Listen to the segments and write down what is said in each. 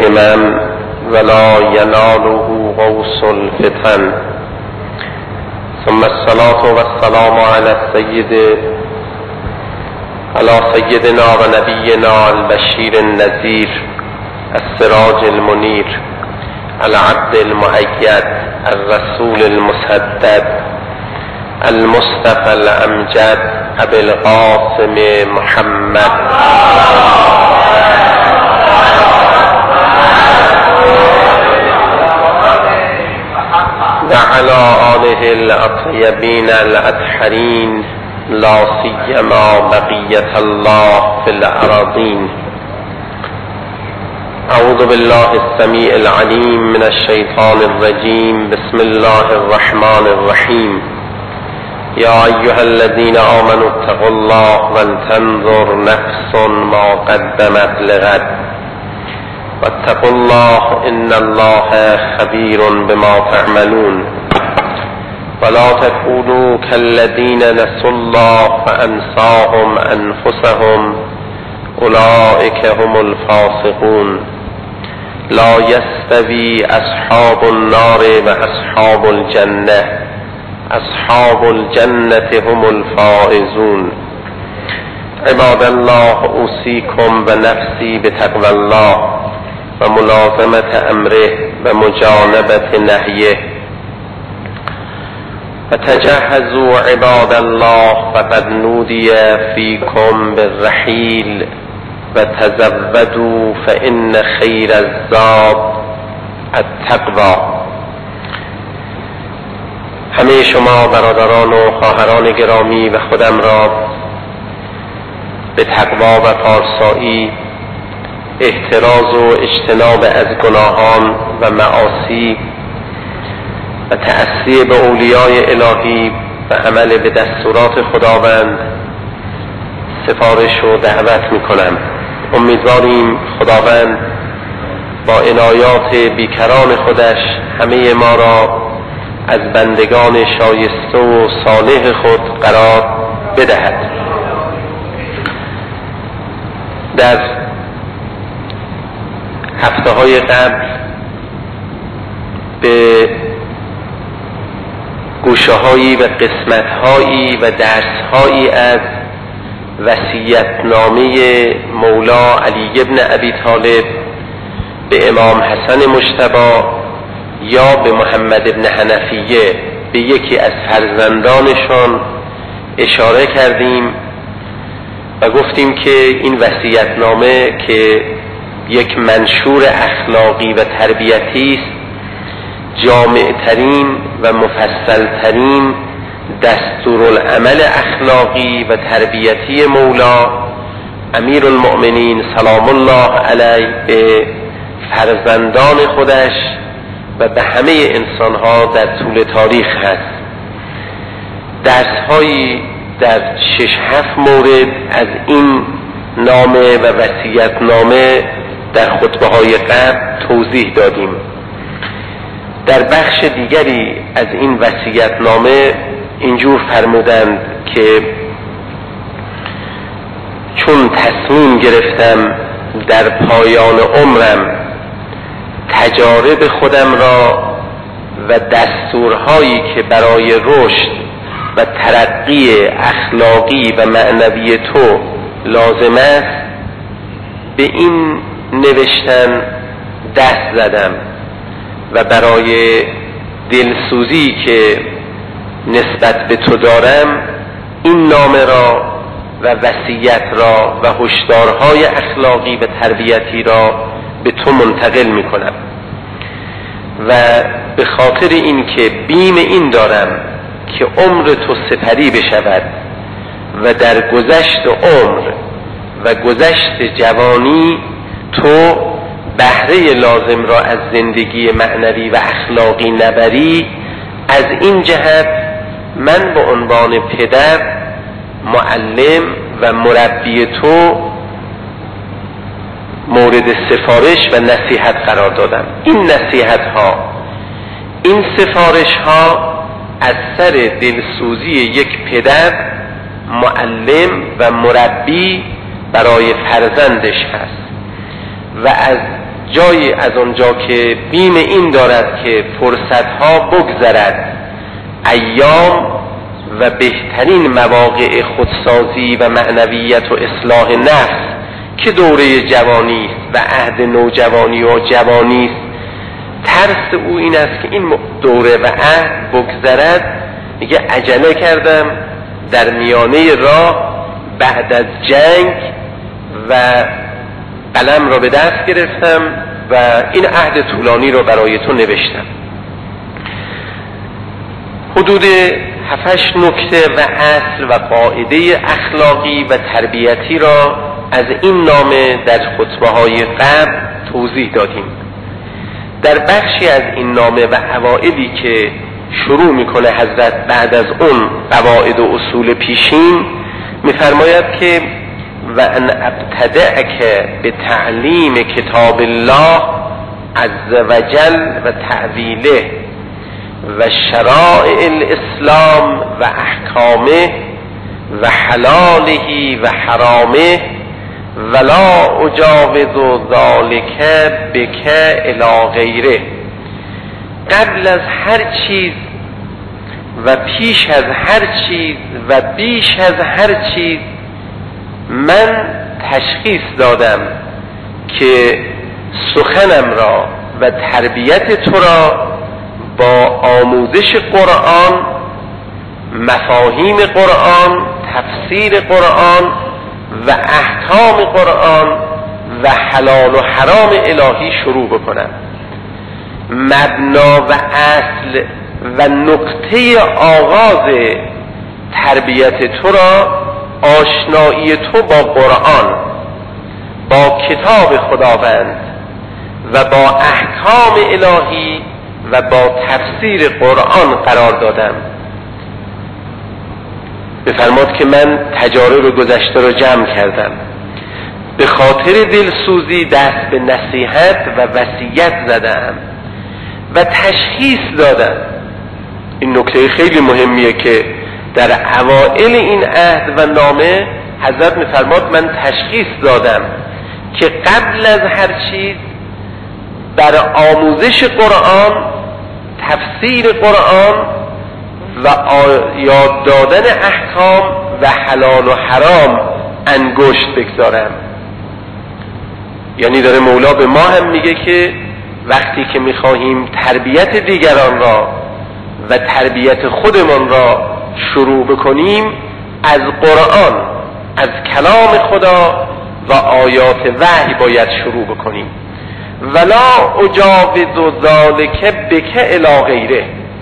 من ولا يناله غوث الفتن. ثم الصلاة والسلام على سيدنا ونبينا البشير النذير السراج المنير العبد المؤيد الرسول المسدد المصطفى الأمجد أبي القاسم محمد وعلى آله الأطيبين الأطهرين لا سيما بقية الله في الأراضين. أعوذ بالله السميع العليم من الشيطان الرجيم. بسم الله الرحمن الرحيم. يا أيها الذين آمنوا اتقوا الله ولتنظر نفس ما قدمت لغد واتقوا الله إن الله خبير بما تعملون. ولا تكونوا كالذين نسوا الله فأنساهم أنفسهم أولئك هم الفاسقون. لا يستوي أصحاب النار وأصحاب الجنة أصحاب الجنة هم الفائزون. عباد الله، أوصيكم ونفسي بتقوى الله وملازمة أمره ومجانبة نهيه. فتجهزوا عباد الله فقد نودي فيكم بالرحيل وتزودوا فإن خير الزاد التقوى. همه شما برادران و خواهران گرامی و خودم را به تقوا و پارسایی، احتراز و اجتناب از گناهان و معاصی و تأسی به اولیای الهی و عمل به دستورات خداوند سفارش و دعوت میکنم. امیدواریم خداوند با عنایات بیکران خودش همه ما را از بندگان شایسته و صالح خود قرار بدهد. در هفته‌های قبل به گوشه‌هایی و قسمت‌هایی و درس‌هایی از وصیت‌نامه مولا علی بن ابی طالب به امام حسن مجتبی یا به محمد بن حنفیه، به یکی از فرزندانشان اشاره کردیم و گفتیم که این وصیت‌نامه که یک منشور اخلاقی و تربیتی است، جامع‌ترین و مفصل‌ترین دستورالعمل اخلاقی و تربیتی مولا امیرالمؤمنین سلام الله علیه به فرزندان خودش و به همه انسانها در طول تاریخ هست. درس‌هایی در 6-7 مورد از این نامه و وصیت‌نامه در خطبه‌های قبل توضیح دادیم. در بخش دیگری از این وصیت‌نامه اینجور فرمودند که چون تصمیم گرفتم در پایان عمرم تجارب خودم را و دستورهایی که برای رشد و ترقی اخلاقی و معنوی تو لازم است به این نوشتن دست زدم و برای دلسوزی که نسبت به تو دارم این نامه را و وصیت را و هشدارهای اخلاقی و تربیتی را به تو منتقل می کنم و به خاطر این که بیم این دارم که عمر تو سپری بشود و در گذشت عمر و گذشت جوانی تو بهره لازم را از زندگی معنوی و اخلاقی نبری، از این جهت من به عنوان پدر، معلم و مربی تو مورد سفارش و نصیحت قرار دادم. این نصیحت ها، این سفارش ها از سر دلسوزی یک پدر، معلم و مربی برای فرزندش هست و از جایی از آنجا که بیم این دارد که فرصتها بگذرد، ایام و بهترین مواقع خودسازی و معنویت و اصلاح نفس که دوره جوانی است و عهد نوجوانی و جوانی است، ترس او این است که این دوره و عهد بگذرد. میگه عجله کردم در میانه راه بعد از جنگ و قلم را به دست گرفتم و این عهد طولانی را برای تو نوشتم. حدود 7-8 نکته و اصل و قاعده اخلاقی و تربیتی را از این نامه در خطبه‌های قبل توضیح دادیم. در بخشی از این نامه و اوائلی که شروع میکنه حضرت بعد از اون قواعد و اصول پیشین، میفرماید که و ان ابتدعک به تعلیم کتاب الله عز وجل و تعویله و شرائع الاسلام و احکامه و حلاله و حرامه ولا اجاوز ذلك بک الی غیره. قبل از هر چیز و پیش از هر چیز و بیش از هر چیز من تشخیص دادم که سخنم را و تربیت تو را با آموزش قرآن، مفاهیم قرآن، تفسیر قرآن و احکام قرآن و حلال و حرام الهی شروع بکنم. مبنا و اصل و نقطه آغاز تربیت تو را آشنایی تو با قرآن، با کتاب خداوند و با احکام الهی و با تفسیر قرآن قرار دادم. بفرماد که من تجارب گذشته را جمع کردم، به خاطر دلسوزی دست به نصیحت و وصیت زدم و تشخیص دادم. این نکته خیلی مهمیه که در اوائل این عهد و نامه حضرت میفرماد من تشخیص دادم که قبل از هر چیز در آموزش قرآن، تفسیر قرآن و یاد دادن احکام و حلال و حرام انگشت بگذارم. یعنی داره مولا به ما هم میگه که وقتی که میخواهیم تربیت دیگران را و تربیت خودمان را شروع بکنیم، از قرآن، از کلام خدا و آیات وحی باید شروع بکنیم. ولا اجاوز ذلک بک الی غیره.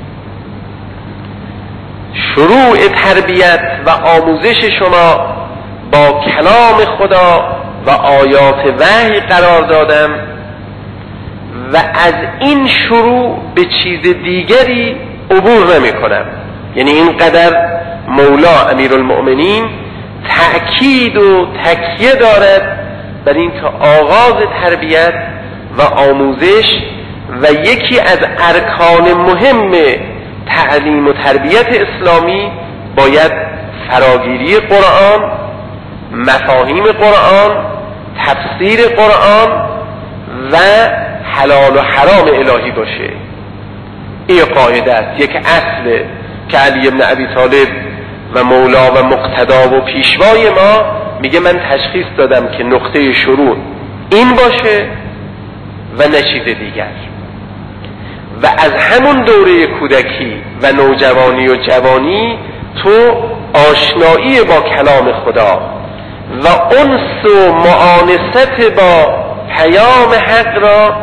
شروع تربیت و آموزش شما با کلام خدا و آیات وحی قرار دادم و از این شروع به چیز دیگری عبور نمی کنم. یعنی اینقدر مولا امیرالمؤمنین تأکید و تکیه دارد بر این که آغاز تربیت و آموزش و یکی از ارکان مهم تعلیم و تربیت اسلامی باید فراگیری قرآن، مفاهیم قرآن، تفسیر قرآن و حلال و حرام الهی باشه. این قاعده است، یک اصل که علی بن ابی طالب و مولا و مقتدا و پیشوای ما میگه من تشخیص دادم که نقطه شروع این باشه و نه چیز دیگر. و از همون دوره کودکی و نوجوانی و جوانی تو آشنایی با کلام خدا و انس و معانست با پیام حق را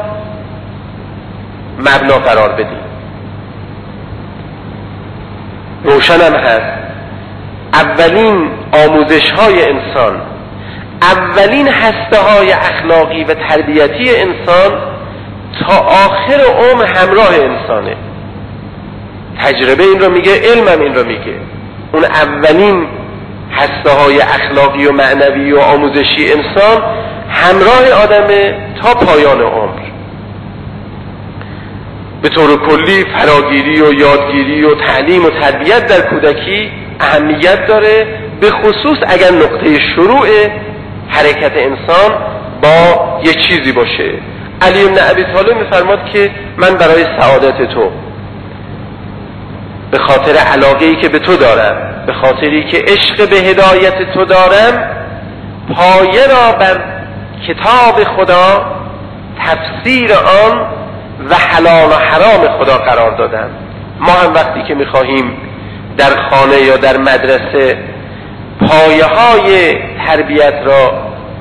مبنا قرار بدی. روشنم هست اولین آموزش های انسان، اولین هسته های اخلاقی و تربیتی انسان تا آخر عمر همراه انسانه. تجربه این رو میگه، علمم این رو میگه. اون اولین هسته های اخلاقی و معنوی و آموزشی انسان همراه آدمه تا پایان عمر. به طور کلی فراگیری و یادگیری و تعلیم و تربیت در کودکی اهمیت داره، به خصوص اگر نقطه شروع حرکت انسان با یک چیزی باشه. علی بن ابی طالب میفرماد که من برای سعادت تو، به خاطر علاقه‌ای که به تو دارم، به خاطری که عشق به هدایت تو دارم، پایه را بر کتاب خدا، تفسیر آن و حلال و حرام خدا قرار دادم. ما هم وقتی که میخواهیم در خانه یا در مدرسه پایه های تربیت را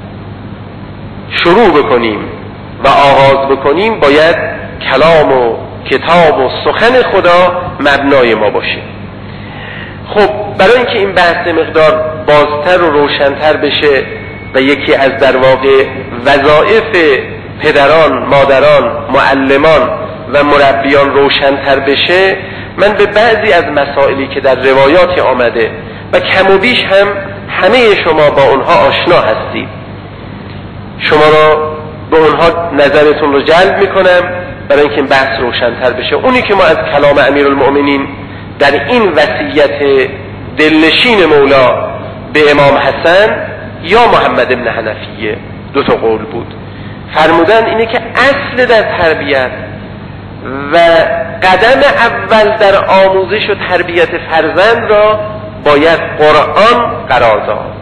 شروع بکنیم و آغاز بکنیم، باید کلام و کتاب و سخن خدا مبنای ما باشه. خب برای اینکه این بحث مقدار بازتر و روشنتر بشه و یکی از در واقع وظایف پدران، مادران، معلمان و مربیان روشنتر بشه، من به بعضی از مسائلی که در روایات آمده و کم و بیش هم همه شما با اونها آشنا هستید، شما را به اونها نظرتون رو جلب میکنم برای اینکه این بحث روشنتر بشه. اونی که ما از کلام امیرالمؤمنین در این وصیت دلنشین مولا به امام حسن یا محمد بن حنفیه دو تا قول بود، فرمودن اینه که اصل در تربیت و قدم اول در آموزش و تربیت فرزند را باید قرآن قرار داد.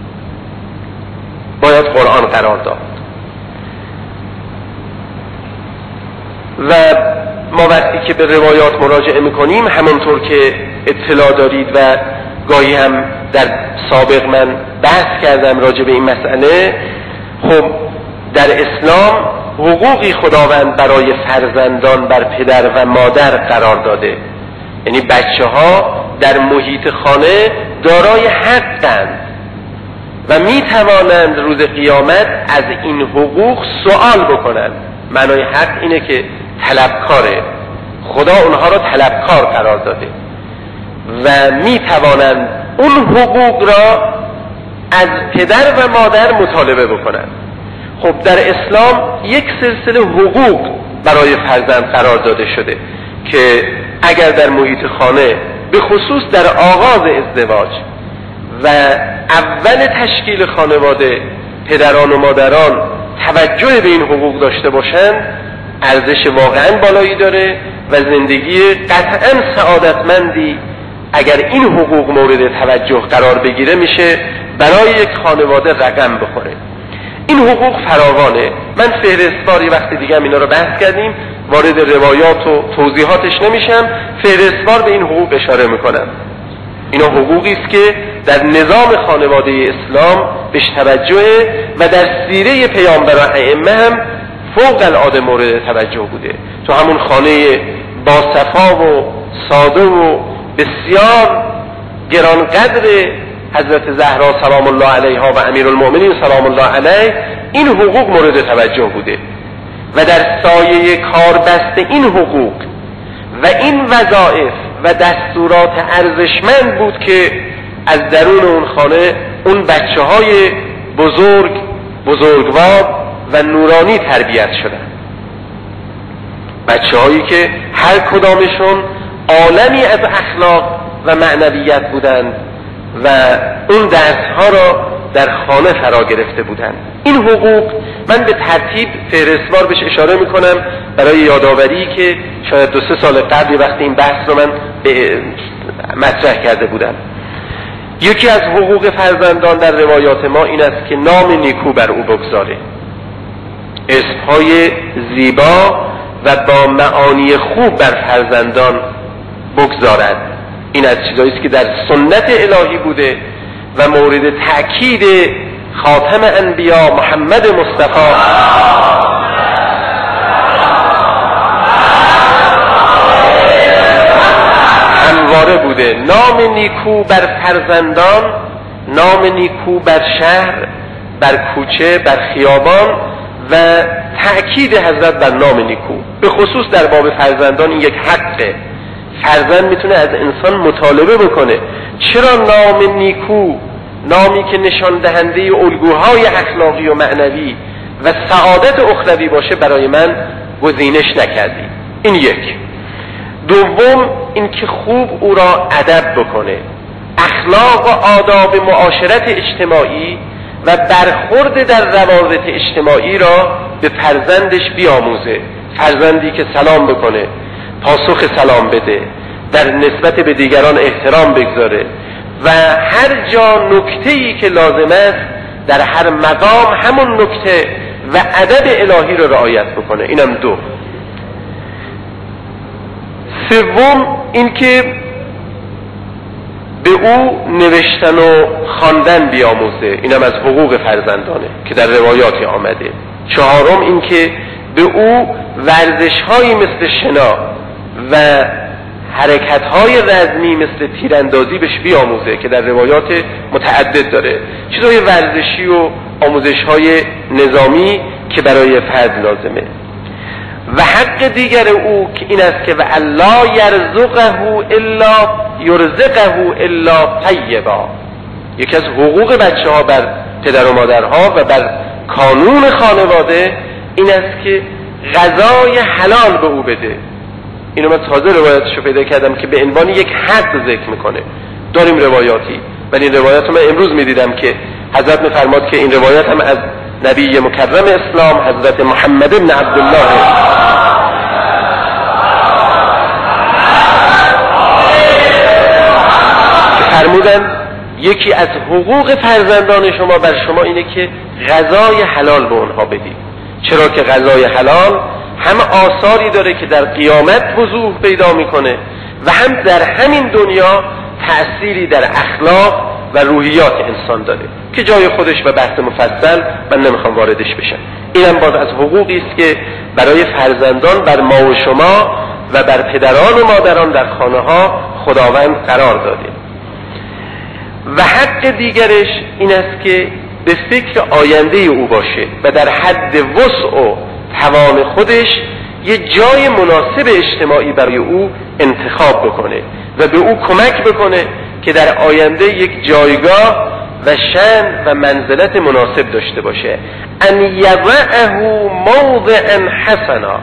باید قرآن قرار داد. و ما وقتی که به روایات مراجعه میکنیم، همونطور که اطلاع دارید و گاهی هم در سابق من بحث کردم راجع به این مسئله، خب در اسلام حقوقی خداوند برای فرزندان بر پدر و مادر قرار داده. یعنی بچه ها در محیط خانه دارای حقند و می توانند روز قیامت از این حقوق سوال بکنند. معنای حق اینه که طلبکاره، خدا اونها را طلبکار قرار داده و می توانند اون حقوق را از پدر و مادر مطالبه بکنند. خب در اسلام یک سلسله حقوق برای فرزند قرار داده شده که اگر در محیط خانه، به خصوص در آغاز ازدواج و اول تشکیل خانواده، پدران و مادران توجه به این حقوق داشته باشند، ارزش واقعا بالایی داره و زندگی قطعا سعادتمندی اگر این حقوق مورد توجه قرار بگیره میشه برای یک خانواده رقم بخوره. این حقوق فراوانه. من فهرستواری وقت دیگه هم اینا رو بحث کردیم، وارد روایات و توضیحاتش نمیشم، فهرستوار به این حقوق اشاره میکنم. اینا حقوقی است که در نظام خانواده اسلام بهش توجهه و در سیره پیامبران ائمه هم فوق العاده مورد توجه بوده. تو همون خانه با صفا و ساده و بسیار گرانقدر حضرت زهرا سلام الله علیها و امیرالمؤمنین سلام الله علیه این حقوق مورد توجه بوده و در سایه کاربست این حقوق و این وظایف و دستورات ارزشمند بود که از درون اون خانه اون بچه های بزرگوار و نورانی تربیت شدن. بچه هایی که هر کدامشون عالمی از اخلاق و معنویت بودند و اون درسها را در خانه فرا گرفته بودند. این حقوق من به ترتیب فهرستوار بهش اشاره میکنم برای یادآوری که شاید 2-3 سال قبل وقتی این بحث رو من مطرح کرده بودم. یکی از حقوق فرزندان در روایات ما این است که نام نیکو بر او بگذاره، اسمهای زیبا و با معانی خوب بر فرزندان بگذارد. این از چیزایی است که در سنت الهی بوده و مورد تأکید خاتم انبیا محمد مصطفی همواره بوده. نام نیکو بر فرزندان، نام نیکو بر شهر، بر کوچه، بر خیابان و تأکید حضرت بر نام نیکو، به خصوص در باب فرزندان. این یک حقه. فرزند میتونه از انسان مطالبه بکنه چرا نام نیکو، نامی که نشان دهنده الگوهای اخلاقی و معنوی و سعادت اخروی باشه، برای من گزینش نکردی. این یک. دوم این که خوب او را ادب بکنه، اخلاق و آداب معاشرت اجتماعی و برخورد در روابط اجتماعی را به فرزندش بیاموزه، فرزندی که سلام بکنه، پاسخ سلام بده، در نسبت به دیگران احترام بگذاره و هر جا نکته‌ای که لازم است در هر مقام همون نکته و ادب الهی رو رعایت بکنه. اینم دو. سوم این که به او نوشتن و خواندن بیاموزه، اینم از حقوق فرزندانه که در روایاتی آمده. چهارم این که به او ورزش‌هایی مثل شنا و حرکت‌های رزمی مثل تیراندازی بهش بیاموزه که در روایات متعدد داره، چیزهای ورزشی و آموزش‌های نظامی که برای فرد لازمه. و حق دیگر او که این است که و الله یرزقه الا طیبا. یکی از حقوق بچه ها بر پدر و مادرها و بر کانون خانواده این است که غذای حلال به او بده. اینو من تازه روایتشو پیدا کردم که به عنوان یک حق ذکر میکنه. داریم روایاتی، ولی این روایت رو من امروز میدیدم که حضرت میفرماد که این روایت هم از نبی مکرم اسلام حضرت محمد بن عبدالله که فرمودن یکی از حقوق فرزندان شما بر شما اینه که غذای حلال به اونها بدید. چرا که غذای حلال هم آثاری داره که در قیامت وضوح پیدا میکنه و هم در همین دنیا تأثیری در اخلاق و روحیات انسان داره که جای خودش و بحث مفصل من نمیخوام واردش بشم. اینم باز از حقوقی است که برای فرزندان بر ما و شما و بر پدران و مادران در خانه ها خداوند قرار داده. و حق دیگرش این است که به فکر آینده او باشه و در حد وسع و توان خودش یه جای مناسب اجتماعی برای او انتخاب بکنه و به او کمک بکنه که در آینده یک جایگاه و شأن و منزلت مناسب داشته باشه. ان یضعه موضعا حسنا،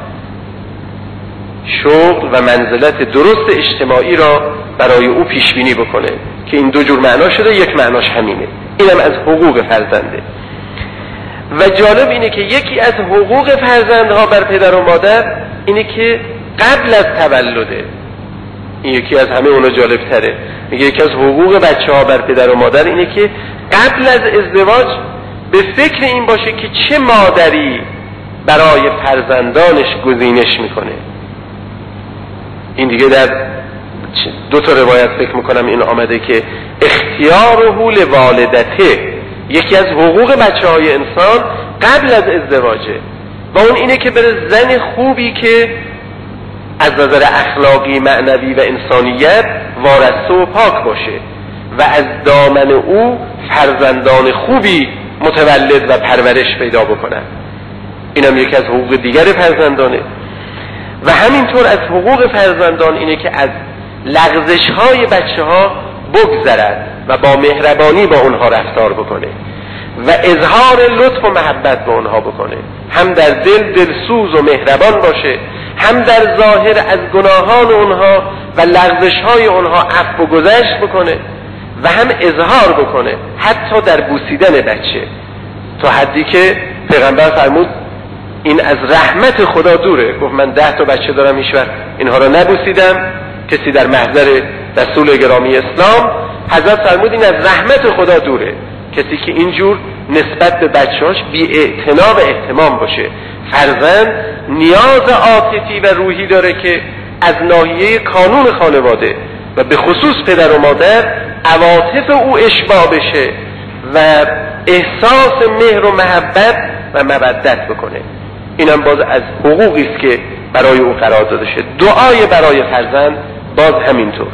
شغل و منزلت درست اجتماعی را برای او پیش بینی بکنه که این دو جور معنا شده، یک معناش همینه. اینم از حقوق فرزنده. و جالب اینه که یکی از حقوق فرزندها بر پدر و مادر اینه که قبل از تولده، این یکی از همه اونا جالب تره، میگه یکی از حقوق بچه ها بر پدر و مادر اینه که قبل از ازدواج به فکر این باشه که چه مادری برای فرزندانش گزینش میکنه. این دیگه در دو تا روایت فکر میکنم این آمده که اختیاره لوالدته، یکی از حقوق بچه های انسان قبل از ازدواجه و اون اینه که بره زن خوبی که از نظر اخلاقی، معنوی و انسانیت وارسته و پاک باشه و از دامن او فرزندان خوبی متولد و پرورش پیدا بکنن. اینم یکی از حقوق دیگر فرزندانه. و همینطور از حقوق فرزندان اینه که از لغزش های بچه ها بگذرد و با مهربانی با اونها رفتار بکنه و اظهار لطف و محبت به اونها بکنه، هم در دلسوز و مهربان باشه، هم در ظاهر از گناهان اونها و لغزش های اونها عفو و گذشت بکنه و هم اظهار بکنه حتی در بوسیدن بچه، تا حدی که پیغمبر فرمود این از رحمت خدا دوره. گفت من 10 تا بچه دارم هیچ وقت اینها را نبوسیدم. کسی در محضر رسول گرامی اسلام حضرت فرمود این از رحمت خدا دوره، کسی که اینجور نسبت به بچه‌هاش بی‌اعتنا و اهتمام باشه. فرزند نیاز عاطفی و روحی داره که از ناحیه کانون خانواده و به خصوص پدر و مادر عواطف او اشباع بشه و احساس مهر و محبت و مودت بکنه. اینم باز از حقوقی است که برای او قرار داده شده. دعای برای فرزند باز همینطور.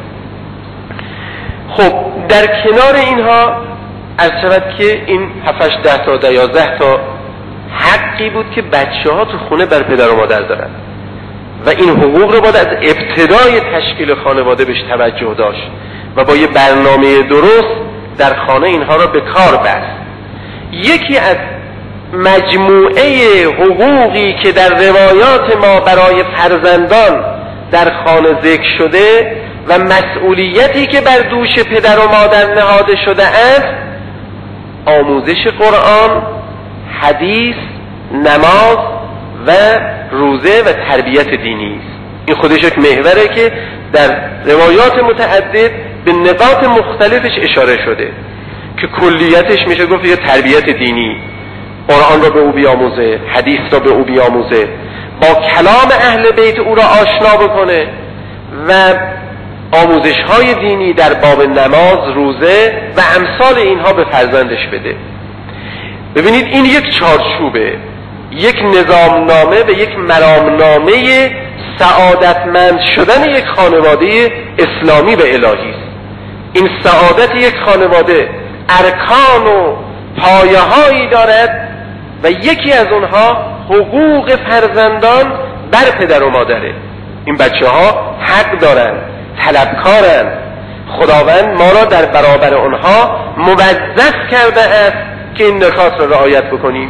خب در کنار اینها عرض شود که این 7 10 تا 11 تا حقی بود که بچه ها تو خونه بر پدر و مادر دارن و این حقوق رو باید از ابتدای تشکیل خانواده بهش توجه داشت و با یه برنامه درست در خانه اینها رو به کار بست. یکی از مجموعه حقوقی که در روایات ما برای فرزندان در خانه ذکر شده و مسئولیتی که بر دوش پدر و مادر نهاده شده است، آموزش قرآن، حدیث نماز و روزه و تربیت دینی است. این خودش یک محوره که در روایات متعدد به نقاط مختلفش اشاره شده که کلیتش میشه گفت یه تربیت دینی، قرآن را به او بیاموزه، حدیث را به او بیاموزه، با کلام اهل بیت او را آشنا بکنه و آموزش های دینی در باب نماز، روزه و امثال اینها به فرزندش بده. ببینید این یک چارچوبه، یک نظامنامه و یک مرامنامه سعادتمند شدن یک خانواده اسلامی و الهی است. این سعادت یک خانواده ارکان و پایه‌هایی دارد و یکی از اونها حقوق فرزندان بر پدر و مادره. این بچه ها حق دارن، طلبکارن. خداوند ما را در برابر اونها موظف کرده است که این نکات را رعایت بکنیم.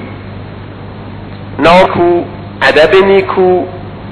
ناکو، ادب نیکو،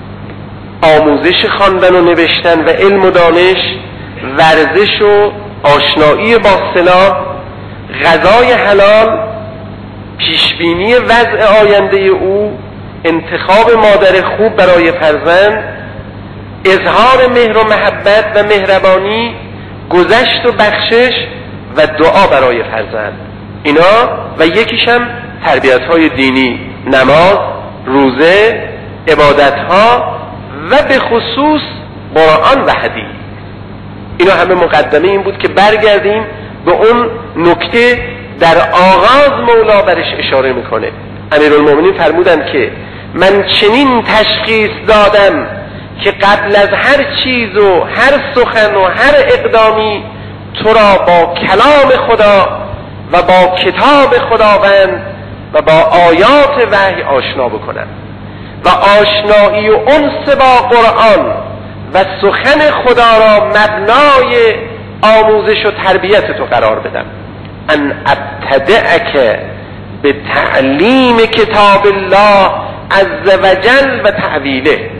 آموزش خواندن و نوشتن و علم و دانش، ورزش و آشنایی با سلاح، غذای حلال، پیشبینی وضع آینده او، انتخاب مادر خوب برای فرزند، اظهار مهر و محبت و مهربانی، گذشت و بخشش و دعا برای فرزند. اینا و یکیش هم تربیت‌های دینی، نماز، روزه، عبادت‌ها و به خصوص قرآن و حدیث. اینا همه مقدمه این بود که برگردیم به اون نکته در آغاز مولا برش اشاره میکنه. امیرالمومنین فرمودند که من چنین تشخیص دادم که قبل از هر چیز و هر سخن و هر اقدامی تو را با کلام خدا و با کتاب خداوند و با آیات وحی آشنا بکنم و آشنایی و انس با قرآن و سخن خدا را مبنای آموزش و تربیت تو قرار بدم. ان ابتدعک به تعلیم کتاب الله عز وجل و تعویله.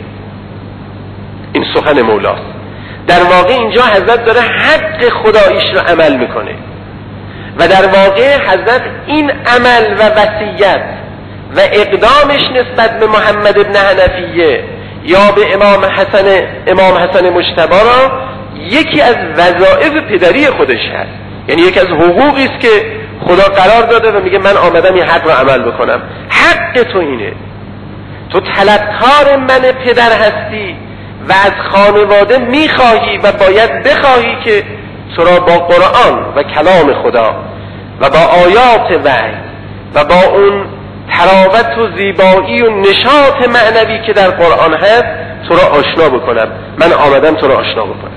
این سخن مولاست. در واقع اینجا حضرت داره حق خداییش رو عمل میکنه و در واقع حضرت این عمل و وصیت و اقدامش نسبت به محمد ابن حنفیه یا به امام حسن مجتبی را یکی از وظایف پدری خودش هست. یعنی یکی از حقوقی است که خدا قرار داده و میگه من آمدم این حق رو عمل بکنم. حق تو اینه، تو طلبکار من پدر هستی و از خانواده میخواهی و باید بخواهی که تو را با قرآن و کلام خدا و با آیات وحی و با اون تراوت و زیبایی و نشاط معنوی که در قرآن هست تو را آشنا بکنم. من آمدم تو را آشنا بکنم.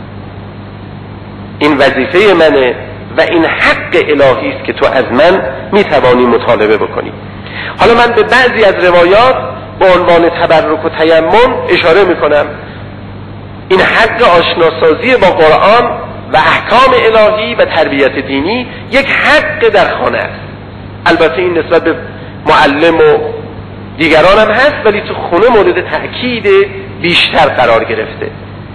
این وظیفه منه و این حق الهی است که تو از من میتوانی مطالبه بکنی. حالا من به بعضی از روایات با عنوان تبرک و تیمم اشاره میکنم. این حق آشناسازی با قرآن و احکام الهی و تربیت دینی یک حق در خانه است. البته این نسبت به معلم و دیگران هم هست، ولی تو خونه مورد تأکید بیشتر قرار گرفته.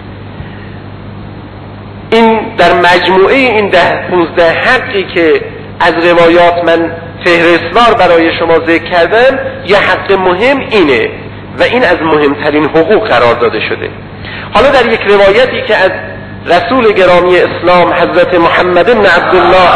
این در مجموعه این 10-15 حقی که از روایات من فهرستوار برای شما ذکر کردم، یه حق مهم اینه و این از مهمترین حقوق قرار داده شده. حالا در یک روایتی که از رسول گرامی اسلام حضرت محمد بن عبدالله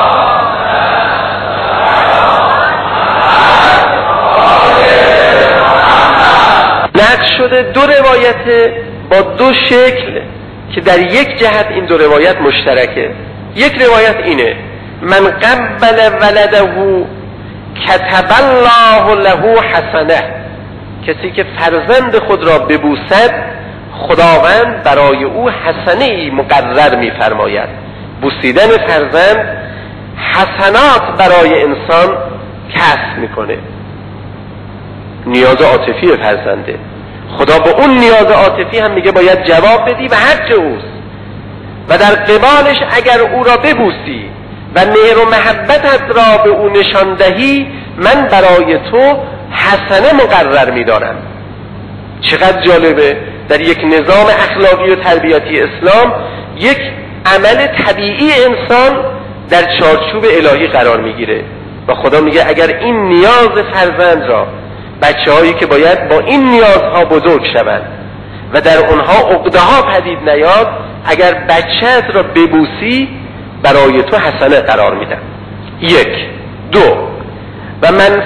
نقل شده، دو روایت با دو شکل که در یک جهت این دو روایت مشترکه. یک روایت اینه: من قبل ولده کتب الله له حسنه. کسی که فرزند خود را ببوسد خداوند برای او حسنه ای مقرر می‌فرماید. بوسیدن فرزند حسنات برای انسان کسب میکنه. نیاز عاطفی فرزنده، خدا به اون نیاز عاطفی هم میگه باید جواب بدی و حق اوست و در قبالش اگر او را ببوسی و مهر و محبتت را به او نشان دهی من برای تو حسنه مقرر میدارم. چقدر جالبه در یک نظام اخلاقی و تربیتی اسلام یک عمل طبیعی انسان در چارچوب الهی قرار میگیره و خدا میگه اگر این نیاز فرزند را بچه‌هایی که باید با این نیازها بزرگ شوند و در اونها عقده‌ها پدید نیاد، اگر بچه‌ت را ببوسی برای تو حسنه قرار میدن. 1. 2. و من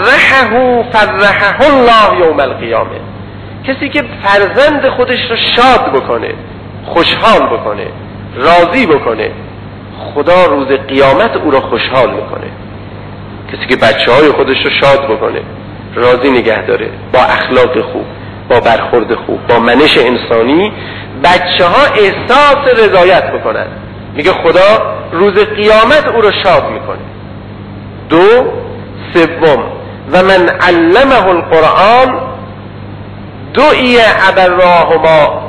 فرحه الله یوم القیامه، کسی که فرزند خودش رو شاد بکنه، خوشحال بکنه، راضی بکنه، خدا روز قیامت او را خوشحال میکنه. کسی که بچه‌های خودش رو شاد بکنه، راضی نگه داره، با اخلاق خوب، با برخورد خوب، با منش انسانی، بچه‌ها احساس رضایت بکنن، میگه خدا روز قیامت او را شاد میکنه. 2. 3. و من علمه القرآن دعی ابراهما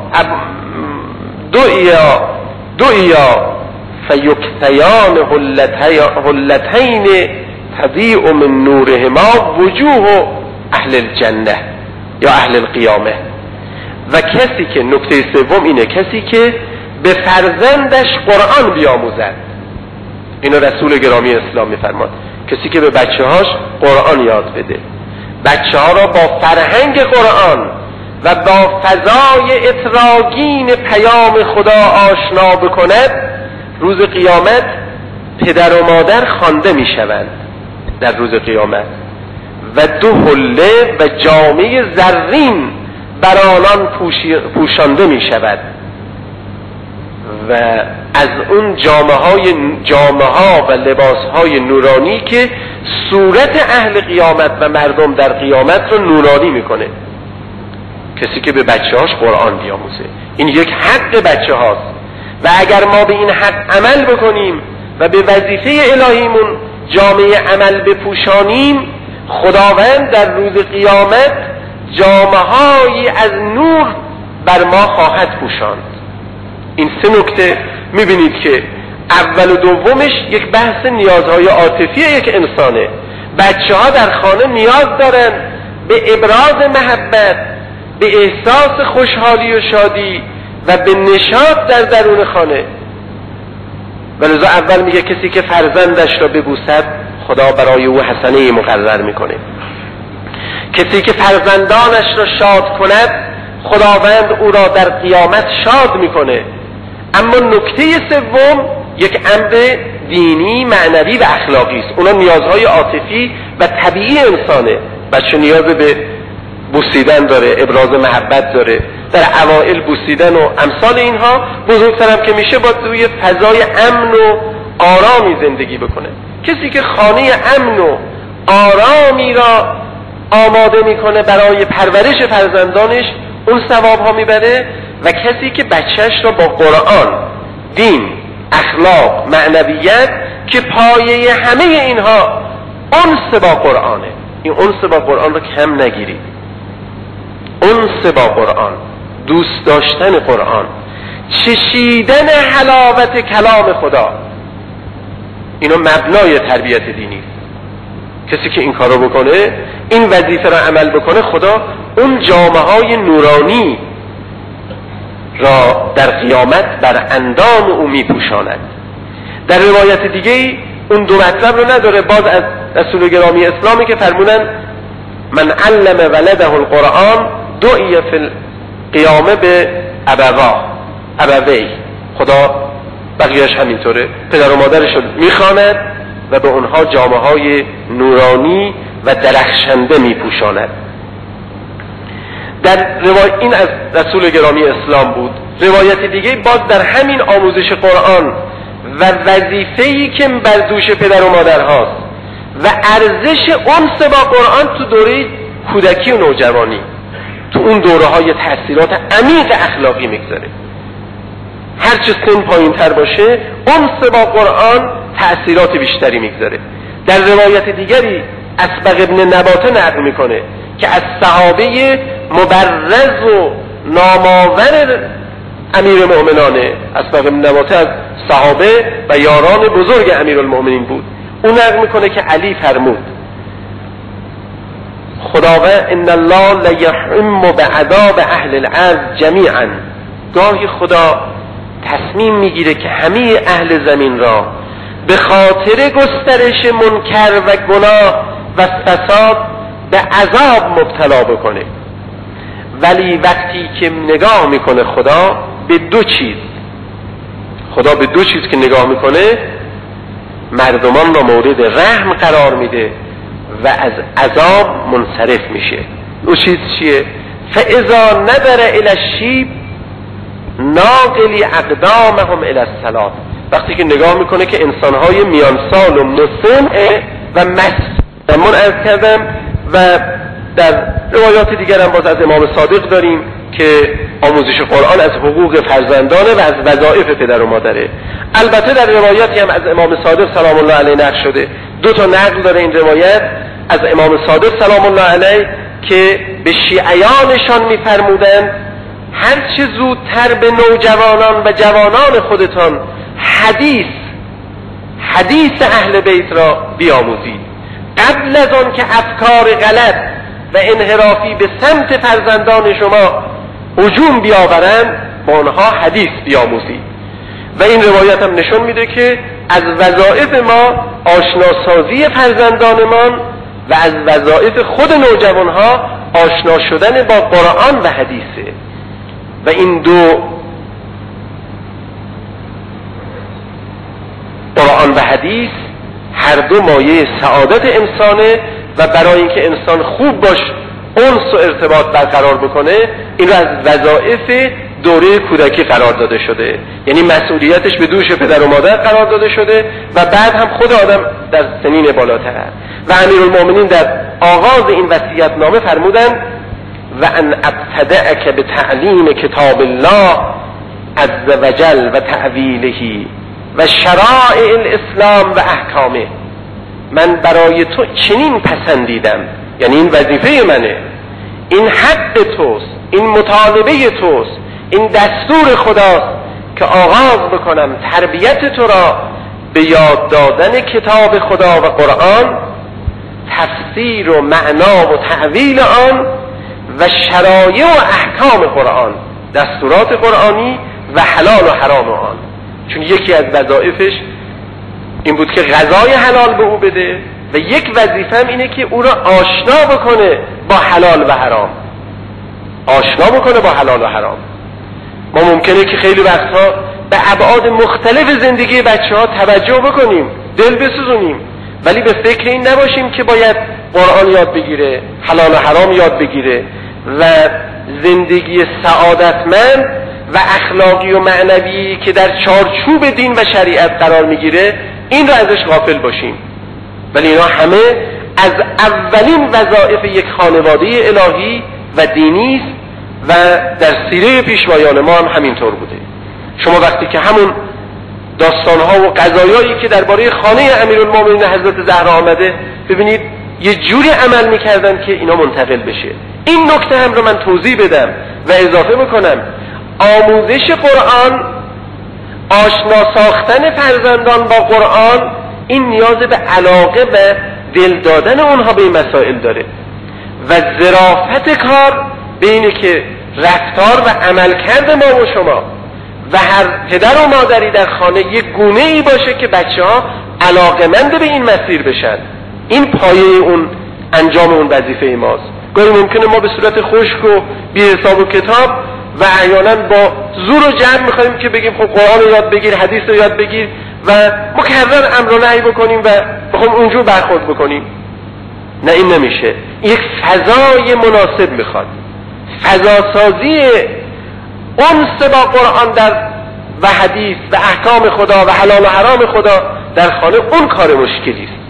دعیا فیکتیان هلتین تضیء من نورهما وجوه اهل الجنه یا اهل القیامه. و کسی که نکته 3 اینه، کسی که به فرزندش قرآن بیاموزد. اینو رسول گرامی اسلام میفرماد، کسی که به بچه‌هاش قرآن یاد بده، بچه‌ها را با فرهنگ قرآن و با فضای اتراگین پیام خدا آشنا بکند، روز قیامت پدر و مادر خوانده میشوند در روز قیامت و 2 حله و جامه زرین بر آنان پوشانده میشود و از اون جامه ها و لباس های نورانی که صورت اهل قیامت و مردم در قیامت رو نورانی میکنه. کسی که به بچه‌هاش قرآن بیاموزه، این یک حق بچه هاست و اگر ما به این حق عمل بکنیم و به وظیفه الهیمون جامعه عمل بپوشانیم، خداوند در روز قیامت جامه‌هایی از نور بر ما خواهد پوشاند. این 3 نکته میبینید که اول و دومش یک بحث نیازهای عاطفی یک انسانه. بچه‌ها در خانه نیاز دارن به ابراز محبت، به احساس خوشحالی و شادی و به نشاط در درون خانه. ولذا اول میگه کسی که فرزندش را ببوسد خدا برای او حسنه مقرر میکنه. کسی که فرزندانش را شاد کند خداوند او را در قیامت شاد میکنه. اما نکته 3 یک امر دینی، معنوی و اخلاقی است. اونا نیازهای عاطفی و طبیعی انسانه. بچه نیاز به بوسیدن داره، ابراز محبت داره، در اوائل بوسیدن و امثال اینها. بزرگترم که میشه با توی فضای امن و آرامی زندگی بکنه. کسی که خانه امن و آرامی را آماده میکنه برای پرورش فرزندانش، اون ثواب ها میبره. و کسی که بچهش را با قرآن، دین، اخلاق، معنویت که پایه همه اینها انس با قرآنه. این انس با قرآن رو کم نگیرید. انس با قرآن، دوست داشتن قرآن، چشیدن حلاوت کلام خدا، اینا مبنای تربیت دینی. کسی که این کارو بکنه، این وظیفه را عمل بکنه، خدا اون جامه‌های نورانی را در قیامت بر اندام او میپوشاند. در روایت دیگه اون 2 مطلب رو نداره، باز از رسول گرامی اسلامی که فرمودن من علم ولده القرآن دعی فی القیامه به ابوی. خدا بقیهش همینطوره، پدر و مادرش رو میخواند و به اونها جامه‌های نورانی و درخشنده میپوشاند. در این از رسول گرامی اسلام بود. روایت دیگه باز در همین آموزش قرآن و وظیفه‌ای که بر دوش پدر و مادر هاست و ارزش انس با قرآن تو دوره کودکی و نوجوانی، تو اون دوره های تأثیرات عمیق اخلاقی میگذاره. هرچه سن پایین تر باشه انس با قرآن تأثیرات بیشتری میگذاره. در روایت دیگری اسبغ ابن نباته نقل میکنه که از صحابه مبرز و نامآور امیر المؤمنانه، اسبغ ابن نباته از صحابه و یاران بزرگ امیر المؤمنین بود. اون نقل میکنه که علی فرمود خداوند ان الله لیحم بعذاب اهل الارض جمیعا، گاهی خدا تصمیم میگیره که همه اهل زمین را به خاطر گسترش منکر و گناه و فساد به عذاب مبتلا بکنه. ولی وقتی که نگاه میکنه خدا به دو چیز که نگاه میکنه، مردمان را مورد رحم قرار میده و از عذاب منصرف میشه. دو چیز چیه؟ فاذا نظر الی الشیب ناقلی اقدامهم الی الصلاة، وقتی که نگاه میکنه که انسانهای میان سال و مسن و مسلمون عرض کردم و در روایات دیگر هم باز از امام صادق داریم که آموزش قرآن از حقوق فرزندانه و از وظایف پدر و مادره. البته در روایاتی هم از امام صادق سلام الله علیه نقل شده، دو تا نقل داره این روایت از امام صادق سلام الله علیه که به شیعیانشان میفرمودند هرچه زودتر به نوجوانان و جوانان خودتان حدیث اهل بیت را بیاموزید، قبل از آن که افکار غلط و انحرافی به سمت فرزندان شما هجوم بیاورند با آنها حدیث بیاموزید. و این روایت هم نشون میده که از وظایف ما آشناسازی فرزندانمان و از وظایف خود نوجوانها آشنا شدن با قرآن و حدیثه. و این دو، قرآن و حدیث، هر دو مایه سعادت انسانه و برای اینکه انسان خوب باش انس و ارتباط برقرار بکنه این رو از وظایف دوره کودکی قرار داده شده، یعنی مسئولیتش به دوش پدر و مادر قرار داده شده و بعد هم خود آدم در سنین بالاتر. و امیرالمومنین در آغاز این وصیت‌نامه فرمودند و ان ابتدأک به تعلیم کتاب الله عز وجل و تعویله و شرائع الاسلام و احکامه. من برای تو چنین پسندیدم، یعنی این وظیفه منه، این حق توست، این مطالبه توست، این دستور خداست که آغاز بکنم تربیت تو را به یاد دادن کتاب خدا و قرآن، تفسیر و معنا و تعویل آن و شرایع و احکام قرآن، دستورات قرآنی و حلال و حرام آن. چون یکی از وظایفش این بود که غذای حلال به او بده و یک وظیفه هم اینه که او را آشنا بکنه با حلال و حرام، آشنا بکنه با حلال و حرام. ما ممکنه که خیلی وقتها به ابعاد مختلف زندگی بچه ها توجه بکنیم، دل بسوزونیم، ولی به فکر این نباشیم که باید قرآن یاد بگیره، حلال و حرام یاد بگیره و زندگی سعادتمند و اخلاقی و معنوی که در چارچوب دین و شریعت قرار میگیره این را ازش غافل باشیم. ولی اینا همه از اولین وظایف یک خانواده الهی و دینی است و در سیره پیشوایان ما هم همینطور بوده. شما وقتی که همون داستانها و قضایایی که درباره خانه امیرالمومنین حضرت زهرا آمده ببینید یه جوری عمل میکردن که اینا منتقل بشه. این نکته هم رو من توضیح بدم و اضافه بکنم، آموزش قرآن، آشنا ساختن فرزندان با قرآن، این نیاز به علاقه و دل دادن اونها به این مسائل داره و ظرافت کار به اینه که رفتار و عملکرد ما و شما و هر پدر و مادری در خانه یک گونه ای باشه که بچه ها علاقه‌مند به این مسیر بشن. این پایه اون انجام اون وظیفه ماست. گاهی ممکنه ما به صورت خشک و بی حساب و کتاب و احیانا با زور و جبر میخوایم که بگیم خب قرآن رو یاد بگیر، حدیث رو یاد بگیر و مکرر امر و نهی بکنیم و بخوام اونجور برخورد بکنیم. نه، این نمیشه. یک فضای مناسب میخواد، فضاسازی انس با قرآن در و حدیث و احکام خدا و حلال و حرام خدا در خانه اون کار مشکلی است.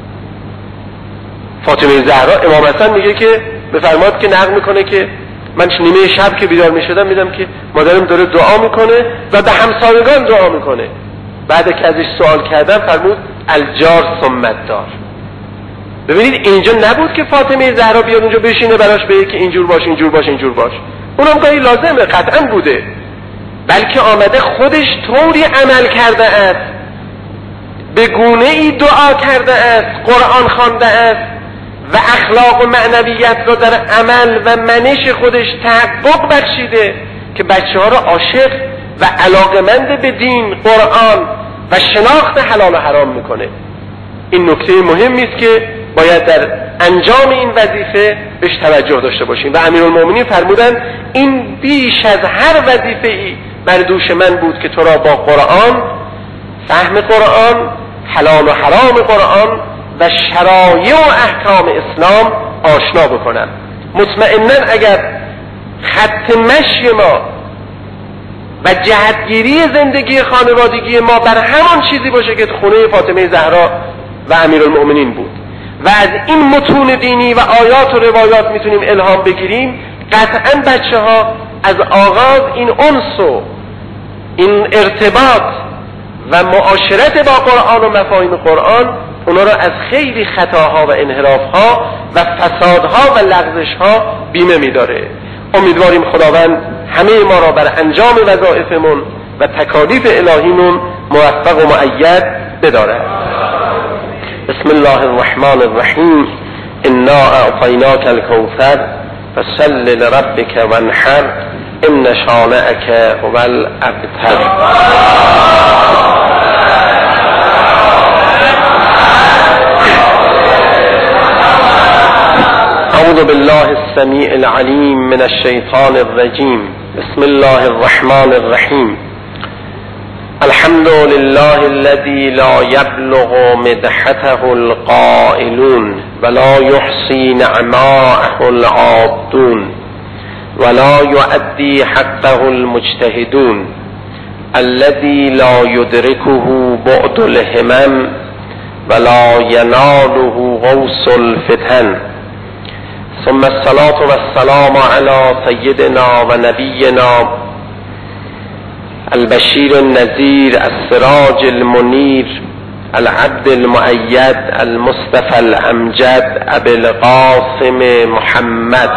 فاطمه زهرا امام حسن میگه که بفرماد که نقل میکنه که من نیمه شب که بیدار میشدم میدم که مادرم داره دعا میکنه و به همسایگان دعا میکنه. بعد که ازش سوال کردم فرمود الجار ثم الدار. ببینید اینجا نبود که فاطمه زهرا بیاد اونجا بشینه براش بگه که اینجور باش اینجور باش اینجور باش، اونم گاهی لازمه، قطعا بوده، بلکه آمده خودش طوری عمل کرده است، به گونه ای دعا کرده است، قرآن خوانده است و اخلاق و معنویت را در عمل و منش خودش تحقق بخشیده که بچه ها را عاشق و علاقمند به دین، قرآن و شناخت حلال و حرام میکنه. این نکته مهمی است که باید در انجام این وظیفه بهش توجه داشته باشیم. و امیرالمومنین فرمودند این بیش از هر وظیفه‌ای بر دوش من بود که تو را با قرآن، فهم قرآن، حلال و حرام قرآن و شرایع و احکام اسلام آشنا بکنم. مطمئناً اگر خط مشی ما و جهتگیری زندگی خانوادگی ما بر همان چیزی باشه که خونه فاطمه زهرا و امیرالمؤمنین بود و از این متون دینی و آیات و روایات میتونیم الهام بگیریم، قطعاً بچه ها از آغاز این انس و این ارتباط و معاشرت با قرآن و مفاهیم قرآن اونا را از خیلی خطاها و انحرافها و فسادها و لغزشها بیمه می‌داره. امیدواریم خداوند همه ما را بر انجام وظایفمون و تکالیف الهیمون موفق و مؤید بداره. بسم الله الرحمن الرحیم. انا اعطیناک الکوثر فصل لربک وانحر ان شانئک هو الابتر. أعوذ بالله السميع العليم من الشيطان الرجيم. بسم الله الرحمن الرحيم. الحمد لله الذي لا يبلغ مدحته القائلون ولا يحصي نعماءه العابدون ولا يؤدي حقه المجتهدون الذي لا يدركه بعد الهمم ولا يناله غوص الفتن. ثم الصلاة والسلام على سيدنا ونبينا البشير النذير السراج المنير العبد المؤيد المصطفى الأمجد أبي القاسم محمد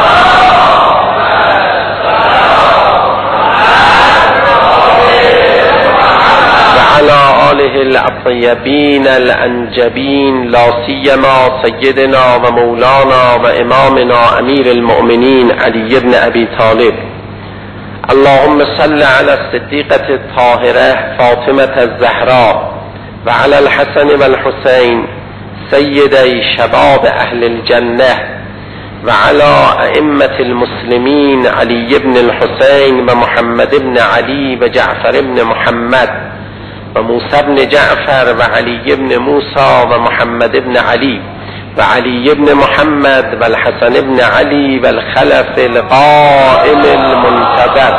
وعلى آله الطيبين الأنجبين لا سيما سيدنا ومولانا وإمامنا أمير المؤمنين علي بن أبي طالب. اللهم صل على الصديقة الطاهرة فاطمة الزهراء وعلى الحسن والحسين سيدي شباب أهل الجنة وعلى أئمة المسلمين علي بن الحسين ومحمد بن علي وجعفر بن محمد وموسى بن جعفر وعلي بن موسى ومحمد بن علي وعلي بن محمد والحسن بن علي والخلف القائم المنتظر.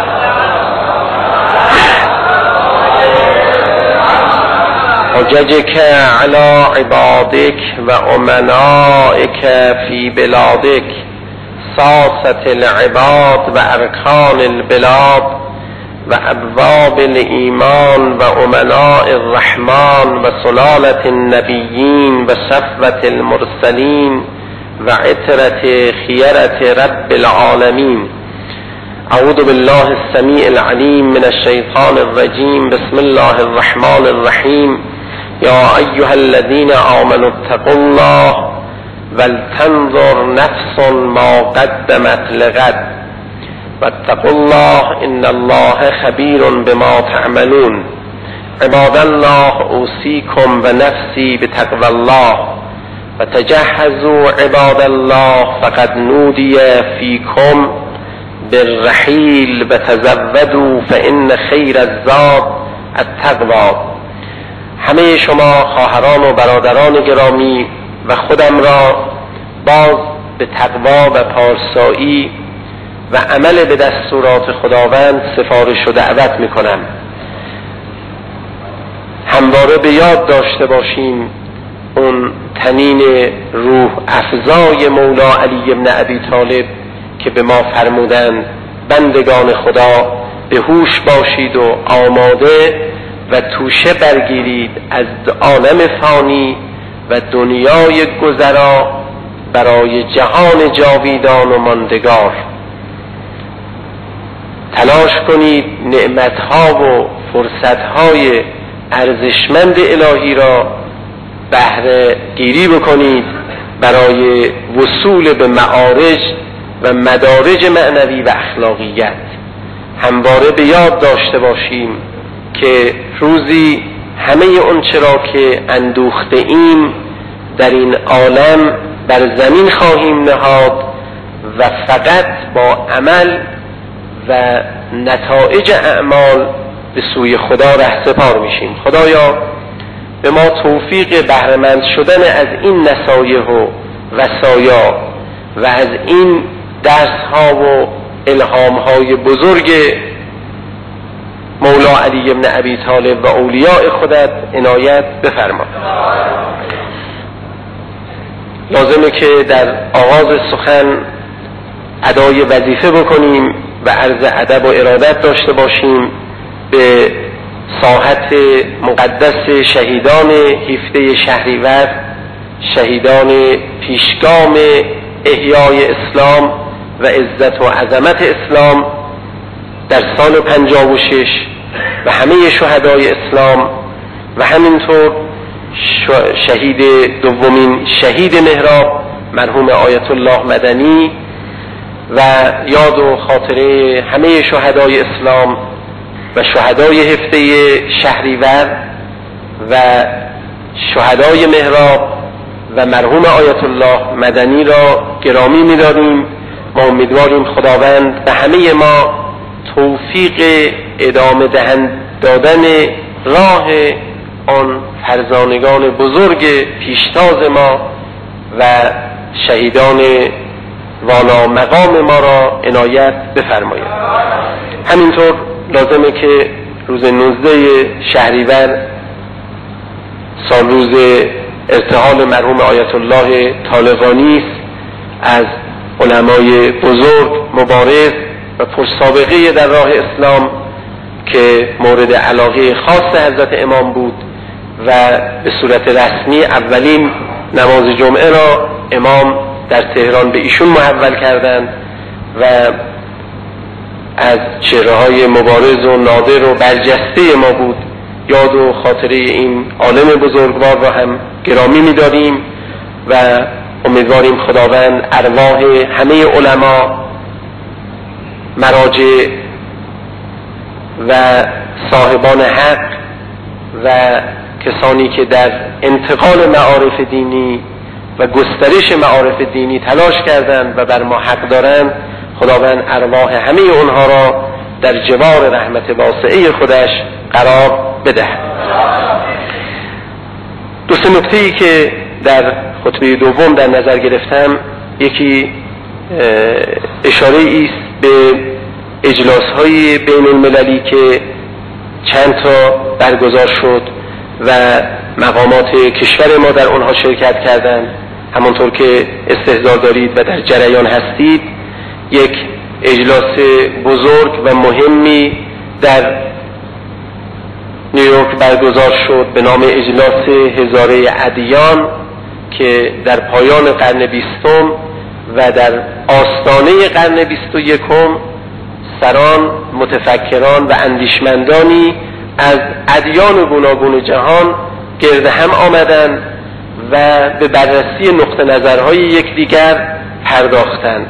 حججك على عبادك وأمنائك في بلادك ساسة العباد وأركان البلاد وأبواب الإيمان وأمناء الرحمن وسلالة النبيين وصفوة المرسلين وعترة خيرة رب العالمين. أعوذ بالله السميع العليم من الشيطان الرجيم. بسم الله الرحمن الرحيم. يا أيها الذين آمنوا اتقوا الله ولتنظر نفس ما قدمت لغد واتقوا الله إن الله خبير بما تعملون. عباد الله أوصيكم ونفسي بتقوى الله وتجهزوا عباد الله فقد نودي فيكم بالرحيل وتزودوا فإن خير الزاد التقوى. همه شما خواهران و برادران گرامی و خودم را باز به تقوا و پارسایی و عمل به دستورات خداوند سفارش و دعوت میکنم. همواره به یاد داشته باشیم اون تنین روح افزای مولا علی بن ابی طالب که به ما فرمودند بندگان خدا به هوش باشید و آماده و توشه برگیرید از عالم فانی و دنیای گذرا برای جهان جاویدان و ماندگار. تلاش کنید نعمتها و فرصتهای ارزشمند الهی را بهره گیری بکنید برای وصول به معارج و مدارج معنوی و اخلاقیت. همواره به یاد داشته باشیم که روزی همه اون چرا که اندوخته ایم در این عالم بر زمین خواهیم نهاد و فقط با عمل و نتایج اعمال به سوی خدا رهسپار میشیم. خدایا به ما توفیق بهره‌مند شدن از این نصایح و وصایا و از این درس‌ها و الهام‌های بزرگ مولا علی بن ابی طالب و اولیاء خودت عنایت بفرما. لازمه که در آغاز سخن ادای وظیفه بکنیم و عرض ادب و ارادت داشته باشیم به ساحت مقدس شهیدان 17 شهریور، شهیدان پیشگام احیای اسلام و عزت و عظمت اسلام در سال 56 و همه شهدای اسلام و همینطور شهید دومین شهید محراب مرحوم آیت الله مدنی و یاد و خاطره همه شهدای اسلام و شهدای 17 شهریور و شهدای محراب و مرحوم آیت الله مدنی را گرامی می‌داریم. ما امیدواریم خداوند به همه ما توفیق ادامه دادن راه آن فرزانگان بزرگ پیشتاز ما و شهیدان والا مقام ما را عنایت بفرماید. همینطور لازمه که روز 19 شهریور سال روز ارتحال مرحوم آیت الله طالقانی است، از علمای بزرگ مبارز و پرسابقه در راه اسلام که مورد علاقه خاص حضرت امام بود و به صورت رسمی اولین نماز جمعه را امام در تهران به ایشون محول کردند و از چهره‌های مبارز و نادر و برجسته ما بود. یاد و خاطره این عالم بزرگوار را هم گرامی می‌داریم و امیدواریم خداوند ارواح همه علما، مراجع و صاحبان حق و کسانی که در انتقال معارف دینی و گسترش معارف دینی تلاش کردند و بر ما حق دارند، خداوند ارواح همه اونها را در جوار رحمت واسعه خودش قرار بدهد. دو سه نکته‌ای که در خطبه دوم در نظر گرفتم، یکی اشاره است به اجلاس‌های بین المللی که چند تا برگزار شد و مقامات کشور ما در آنها شرکت کردند. همانطور که استحضار دارید و در جریان هستید، یک اجلاس بزرگ و مهمی در نیویورک برگزار شد به نام اجلاس هزاره ادیان که در پایان قرن 20 و در آستانه قرن 21 سران، متفکران و اندیشمندانی از ادیان گوناگون جهان گرد هم آمدند و به بررسی نقطه نظرهای یکدیگر پرداختند.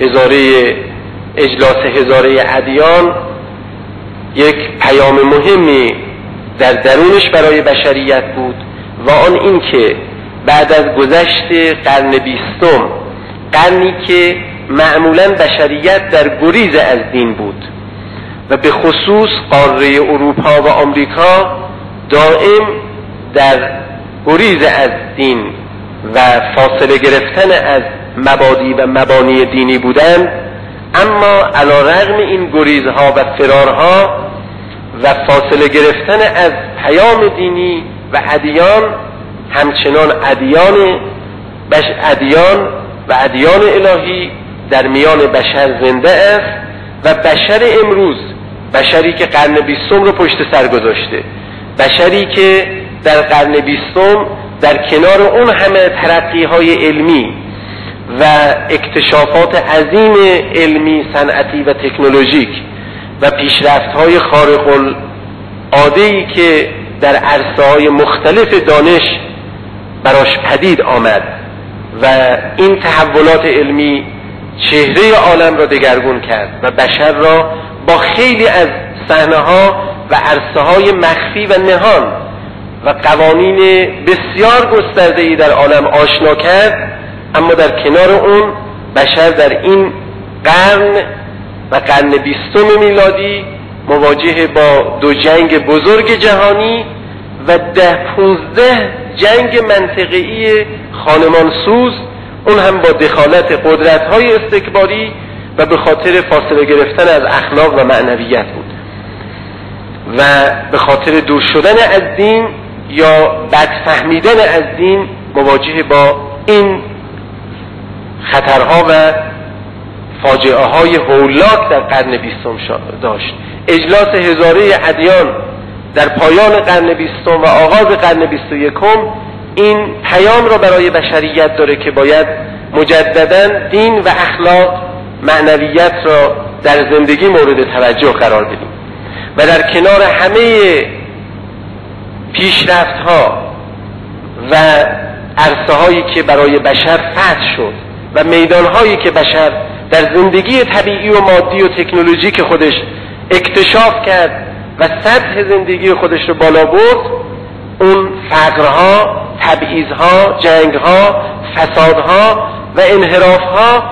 اجلاس هزاره ادیان یک پیام مهمی در درونش برای بشریت بود و آن این که بعد از گذشت قرن 20، قرنی که معمولاً بشریت در گریز از دین بود و به خصوص قاره اروپا و آمریکا دائم در گریز از دین و فاصله گرفتن از مبادی و مبانی دینی بودند، اما علی رغم این گریزها و فرارها و فاصله گرفتن از پیام دینی و ادیان، همچنان ادیان الهی در میان بشر زنده است و بشر امروز، بشری که قرن 20 رو پشت سر گذاشته، بشری که در قرن 20 در کنار اون همه ترقی‌های علمی و اکتشافات عظیم علمی، صنعتی و تکنولوژیک و پیشرفت‌های خارق العاده‌ای که در عرصه‌های مختلف دانش براش پدید آمد و این تحولات علمی چهره عالم را دگرگون کرد و بشر را با خیلی از صحنه‌ها و عرصه‌های مخفی و نهان و قوانین بسیار گسترده‌ای در عالم آشنا کرد، اما در کنار اون بشر در این قرن و قرن 20 میلادی مواجه با 2 جنگ بزرگ جهانی و 10-15 جنگ منطقه‌ای خانمانسوز، اون هم با دخالت قدرت‌های استکباری و به خاطر فاصله گرفتن از اخلاق و معنویت بود و به خاطر دور شدن از دین یا بدفهمیدن از دین مواجه با این خطرها و فاجعه های هولاک در قرن 20 داشت. اجلاس هزاره ادیان در پایان قرن 20 و آغاز قرن 21 این پیام را برای بشریت داره که باید مجددا دین و اخلاق، معنویت را در زندگی مورد توجه قرار بدیم و در کنار همه پیشرفت‌ها و عرصه‌هایی که برای بشر فتح شد و میدان‌هایی که بشر در زندگی طبیعی و مادی و تکنولوژیک خودش اکتشاف کرد و سطح زندگی خودش رو بالا برد، اون فقرها، تبعیض‌ها، جنگ‌ها، فسادها و انحراف‌ها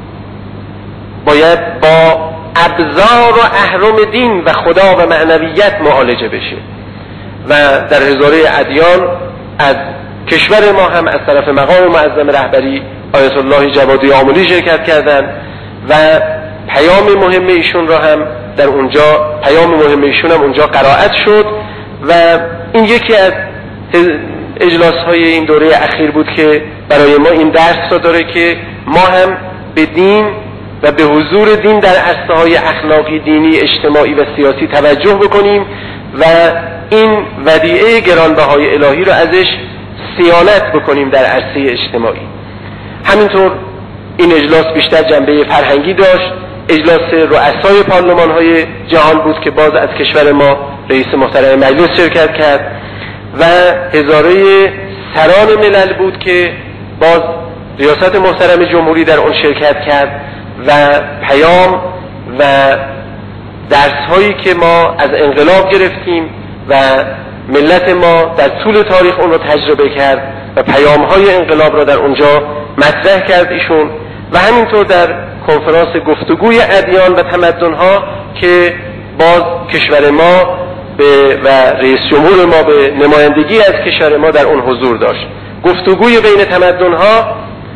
باید با ابزار و اهرم دین و خدا و معنویت معالجه بشه و در هزاره ادیان از کشور ما هم از طرف مقام معظم رهبری آیت الله جوادی آملی شرکت کردند و پیام مهم ایشون را هم در اونجا، پیام مهم ایشون هم اونجا قرائت شد و این یکی از اجلاس‌های این دوره اخیر بود که برای ما این درس را داره که ما هم به دین و به حضور دین در عرصه‌های اخلاقی، دینی، اجتماعی و سیاسی توجه بکنیم و این ودیعه گرانبهای الهی را ازش صیانت بکنیم در عرصه اجتماعی. همینطور این اجلاس بیشتر جنبه فرهنگی داشت. اجلاس رؤسای پارلمان‌های جهان بود که باز از کشور ما رئیس محترم مجلس شرکت کرد و هزاره سران ملل بود که باز ریاست محترم جمهوری در اون شرکت کرد و پیام و درس‌هایی که ما از انقلاب گرفتیم و ملت ما در طول تاریخ اون رو تجربه کرد و پیام‌های انقلاب را در اونجا مطرح کرد ایشون و همینطور در کنفرانس گفتگوی ادیان و تمدن‌ها که باز کشور ما و رئیس جمهور ما به نمایندگی از کشور ما در اون حضور داشت. گفتگوی بین تمدن‌ها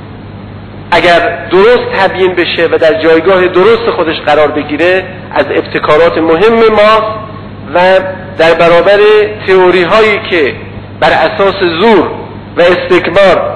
اگر درست تبیین بشه و در جایگاه درست خودش قرار بگیره از ابتکارات مهم ماست و در برابر تئوری هایی که بر اساس زور و استکبار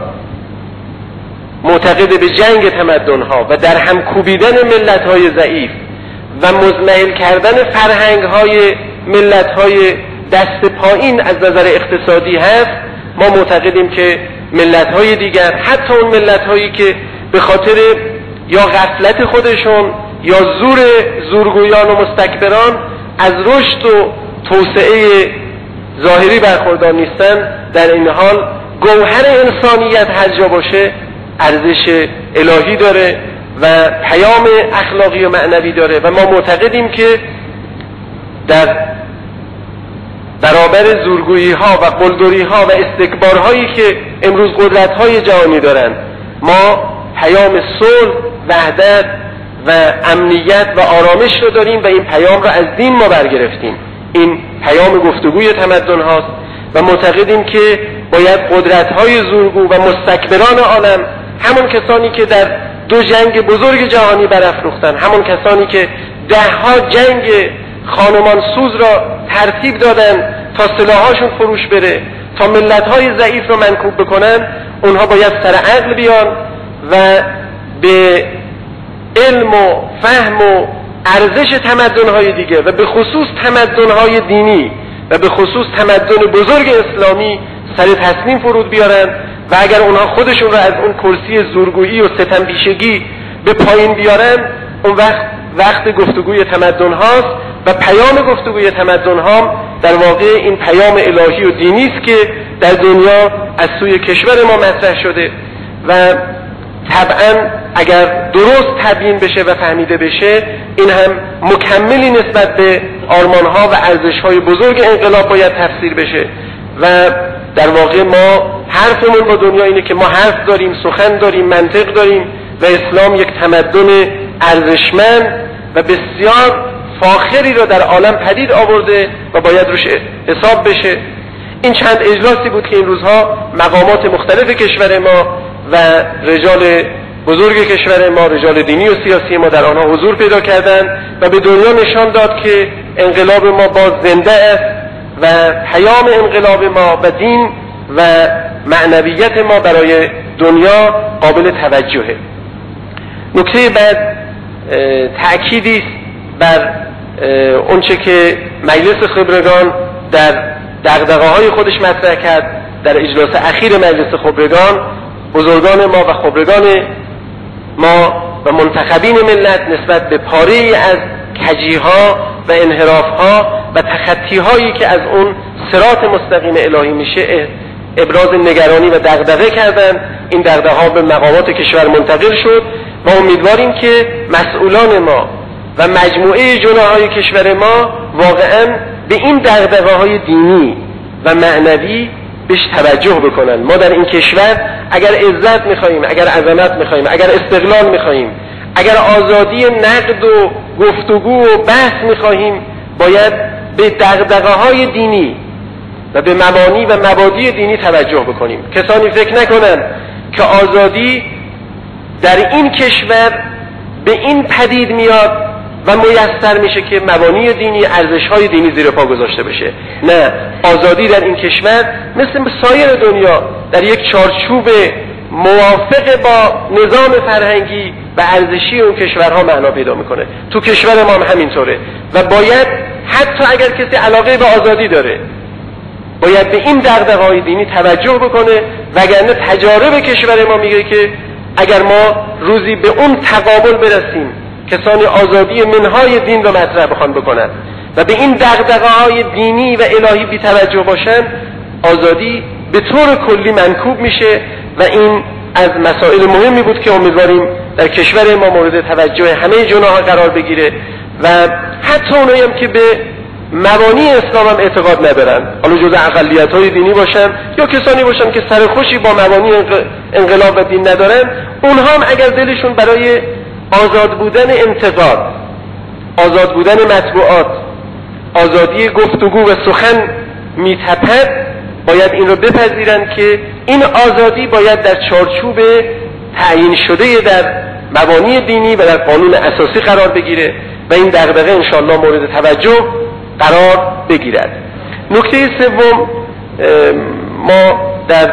معتقد به جنگ تمدن ها و در هم کوبیدن ملت های ضعیف و مزمحل کردن فرهنگ های ملت های دست پایین از نظر اقتصادی هست، ما معتقدیم که ملت های دیگر، حتی اون ملت هایی که به خاطر یا غفلت خودشون یا زورگویان و مستکبران از رشد و توسعه ظاهری برخوردار نیستن، در این حال گوهر انسانیت هر جا باشه ارزش الهی داره و پیام اخلاقی و معنوی داره و ما معتقدیم که در برابر زورگویی ها و قلدری ها و استکبار هایی که امروز قدرت های جهانی دارن، ما پیام صلح، وحدت و امنیت و آرامش رو داریم و این پیام رو از دین ما برگرفتیم. این پیام گفتگوی تمدن هاست و معتقدیم که باید قدرت های زورگو و مستکبران عالم، همون کسانی که در 2 جنگ بزرگ جهانی برافروختن، همون کسانی که 10 جنگ خانمانسوز را ترتیب دادن تا سلاحاشون فروش بره، تا ملت‌های ضعیف رو منکوب بکنن، اونها باید سر عقل بیان و به علم و فهم و ارزش تمدن‌های دیگه و به خصوص تمدن‌های دینی و به خصوص تمدن بزرگ اسلامی سر تسلیم فرود بیارن و اگر اونها خودشون رو از اون کرسی زورگویی و ستمپیشگی به پایین بیارن، اون وقت گفتگوی تمدن هاست و پیام گفتگوی تمدن ها در واقع این پیام الهی و دینی است که در دنیا از سوی کشور ما مطرح شده و طبعا اگر درست تبیین بشه و فهمیده بشه این هم مکملی نسبت به آرمانها و ارزشهای بزرگ انقلاب باید تفسیر بشه و در واقع ما حرفمون با دنیا اینه که ما حرف داریم، سخن داریم، منطق داریم و اسلام یک تمدن ارزشمند و بسیار فاخری را در عالم پدید آورده و باید روش حساب بشه. این چند اجلاسی بود که این روزها مقامات مختلف کشور ما و رجال بزرگ کشور ما، رجال دینی و سیاسی ما در آنها حضور پیدا کردند و به دنیا نشان داد که انقلاب ما باز زنده است و پیام انقلاب ما و دین و معنویت ما برای دنیا قابل توجهه. نکته بعد تأکیدی است بر اونچه که مجلس خبرگان در دغدغه‌های خودش مطرح کرد. در اجلاس اخیر مجلس خبرگان بزرگان ما و خبرگان ما و منتخبین ملت نسبت به پاره‌ای از کجی‌ها و انحراف‌ها و تخطی‌هایی که از اون صراط مستقیم الهی میشه ابراز نگرانی و دغدغه کردند. این دغدغه‌ها به مقامات کشور منتقل شد و امیدواریم که مسئولان ما و مجموعه جناح‌های کشور ما واقعاً به این دغدغه‌های دینی و معنوی بهش توجه بکنن. ما در این کشور اگر عزت می‌خوایم، اگر عظمت می‌خوایم، اگر استقلال می‌خوایم، اگر آزادی نقد و گفتگو و بحث می‌خواهیم، باید به دغدغه‌های دینی و به مبانی و مبادی دینی توجه بکنیم. کسانی فکر نکنن که آزادی در این کشور به این پدید میاد و میسر میشه که مبانی دینی، ارزش‌های دینی زیر پا گذاشته بشه. نه، آزادی در این کشور مثل سایر دنیا در یک چارچوب موافق با نظام فرهنگی و ارزشی اون کشورها معنا پیدا میکنه. تو کشور ما هم همینطوره و باید حتی اگر کسی علاقه به آزادی داره باید به این دغدغه‌های دینی توجه بکنه، وگرنه تجارب کشور ما میگه که اگر ما روزی به اون تقابل برسیم کسانی آزادی منهای دین رو مطرح بخوان بکنن و به این دغدغه‌های دینی و الهی بی توجه باشن، آزادی به طور کلی منکوب میشه و این از مسائل مهمی بود که امیدواریم در کشور ما مورد توجه همه جناح قرار بگیره و حتی اونایی هم که به مبانی اسلام هم اعتقاد ندارن، حالا جزء اقلیت‌های دینی باشن یا کسانی باشن که سرخوشی با مبانی انقلاب و دین ندارن، اونها هم اگر دلشون برای آزاد بودن انتقاد، آزاد بودن مطبوعات، آزادی گفتگو و سخن میتپد، باید این رو بپذیرن که این آزادی باید در چارچوب تعیین شده در مبانی دینی و در قانون اساسی قرار بگیره و این دغدغه انشاءالله مورد توجه قرار بگیرد. نکته سوم، ما در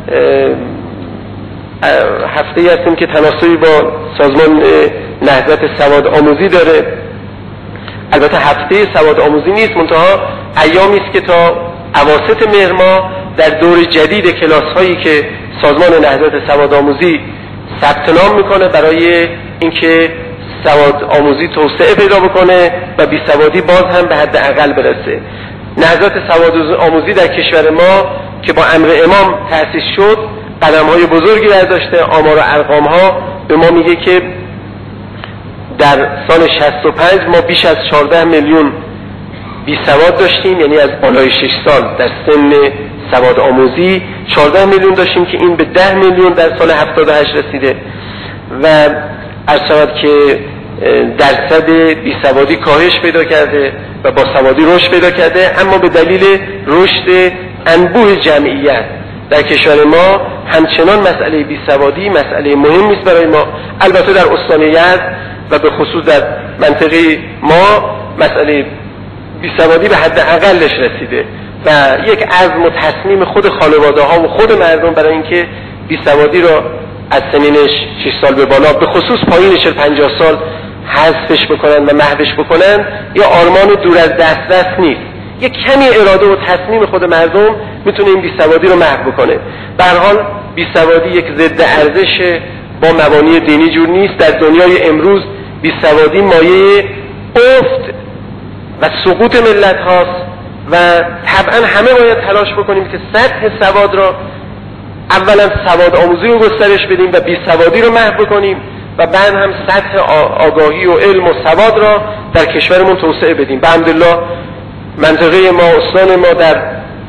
هفته هستیم که تناسبی با سازمان نهضت سواد آموزی داره. البته هفته سواد آموزی نیست، منتها ایامی است که تا اواسط مهر ماه در دور جدید کلاس هایی که سازمان نهضت سواد آموزی ثبت نام میکنه برای اینکه سواد آموزی توسعه پیدا بکنه و بی سوادی باز هم به حد اقل برسه. نهضت سواد آموزی در کشور ما که با امر امام تأسیس شد قدم های بزرگی برداشته. آمار و ارقام ها به ما میگه که در سال 65 ما بیش از 14 میلیون بی سواد داشتیم، یعنی از بالای 6 سال در سن سواد آموزی 14 میلیون داشتیم که این به 10 میلیون در سال 78 رسیده و عرض شود که درصد بی سوادی کاهش پیدا کرده و با سوادی رشد پیدا کرده، اما به دلیل رشد انبوه جمعیت در کشور ما همچنان مسئله بی سوادی مسئله مهمی است برای ما. البته در استان یزد و به خصوص در منطقه ما مسئله بی سوادی به حد اقلش رسیده و یک عزم و تصمیم خود خانواده ها و خود مردم برای اینکه بی سوادی را از سنینش 6 سال به بالا به خصوص پایینش 50 سال حذفش بکنن و محوش بکنن یا آرمان دور از دسترس نیست. یک کمی اراده و تصمیم خود مردم میتونه این بیسوادی رو محو بکنه. به هر حال بیسوادی یک ضد ارزش با مبانی دینی جور نیست. در دنیای امروز بیسوادی مایه افت و سقوط ملت هاست و طبعا همه باید تلاش بکنیم که سطح سواد را اولا سواد آموزی رو گسترش بدیم و بیسوادی رو محو بکنیم و بعد هم سطح آگاهی و علم و سواد را در کشورمون توسعه بدیم. به الحمدلله منطقه ما، استان ما در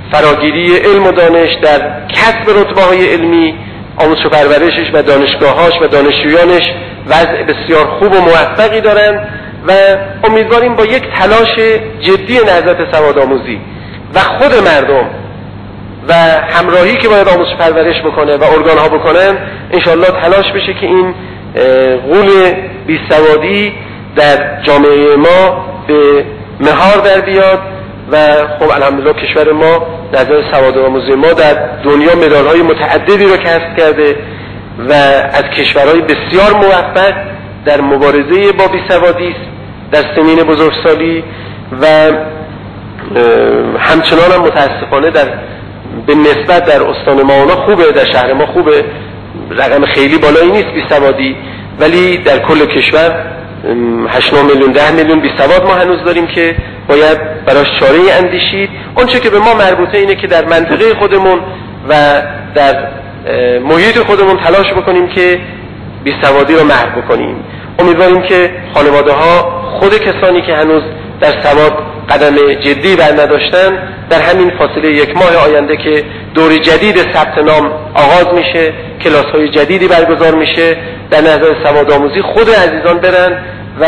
فراگیری علم و دانش، در کسب رتبه‌های علمی، آموزش و پرورشش و دانشگاهاش و دانشجویانش وضع بسیار خوب و موفقی دارند و امیدواریم با یک تلاش جدی نهضت سوادآموزی و خود مردم و همراهی که باید آموزش پرورش بکنه و ارگان‌ها بکنن، انشالله تلاش بشه که این غول بیسوادی در جامعه ما به مهار در بیاد و خب الحمدلله کشور ما نظر سوادآموزی ما در دنیا مدال‌های متعددی رو کسب کرده و از کشورهای بسیار موفق در مبارزه با بیسوادی است در سنین بزرگسالی و همچنان هم متاسفانه به نسبت در استان ما خوبه، در شهر ما خوبه، رقم خیلی بالایی نیست بیسوادی، ولی در کل کشور 8 میلیون 10 میلیون بیسواد ما هنوز داریم که باید براش چاره‌ای اندیشید. اونچه که به ما مربوطه اینه که در منطقه خودمون و در محیط خودمون تلاش بکنیم که بیسوادی رو محو بکنیم. امیدواریم که خانواده‌ها خود کسانی که هنوز در سواد قدم جدی بر نداشتن در همین فاصله 1 ماه آینده که دور جدید ثبت نام آغاز میشه، کلاس‌های جدیدی برگزار میشه در نظر سوادآموزی، خود عزیزان برن و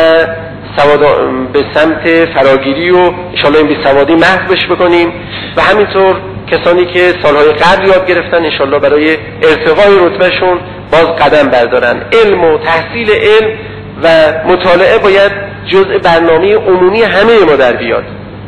به سمت فراگیری و انشاءالله این بیسوادی محوش بکنیم و همینطور کسانی که سالهای قبل یاد گرفتن انشاءالله برای ارتقای رتبهشون باز قدم بردارن. علم و تحصیل علم و مطالعه باید جزء برنامه عمومی همه ما در بیاد،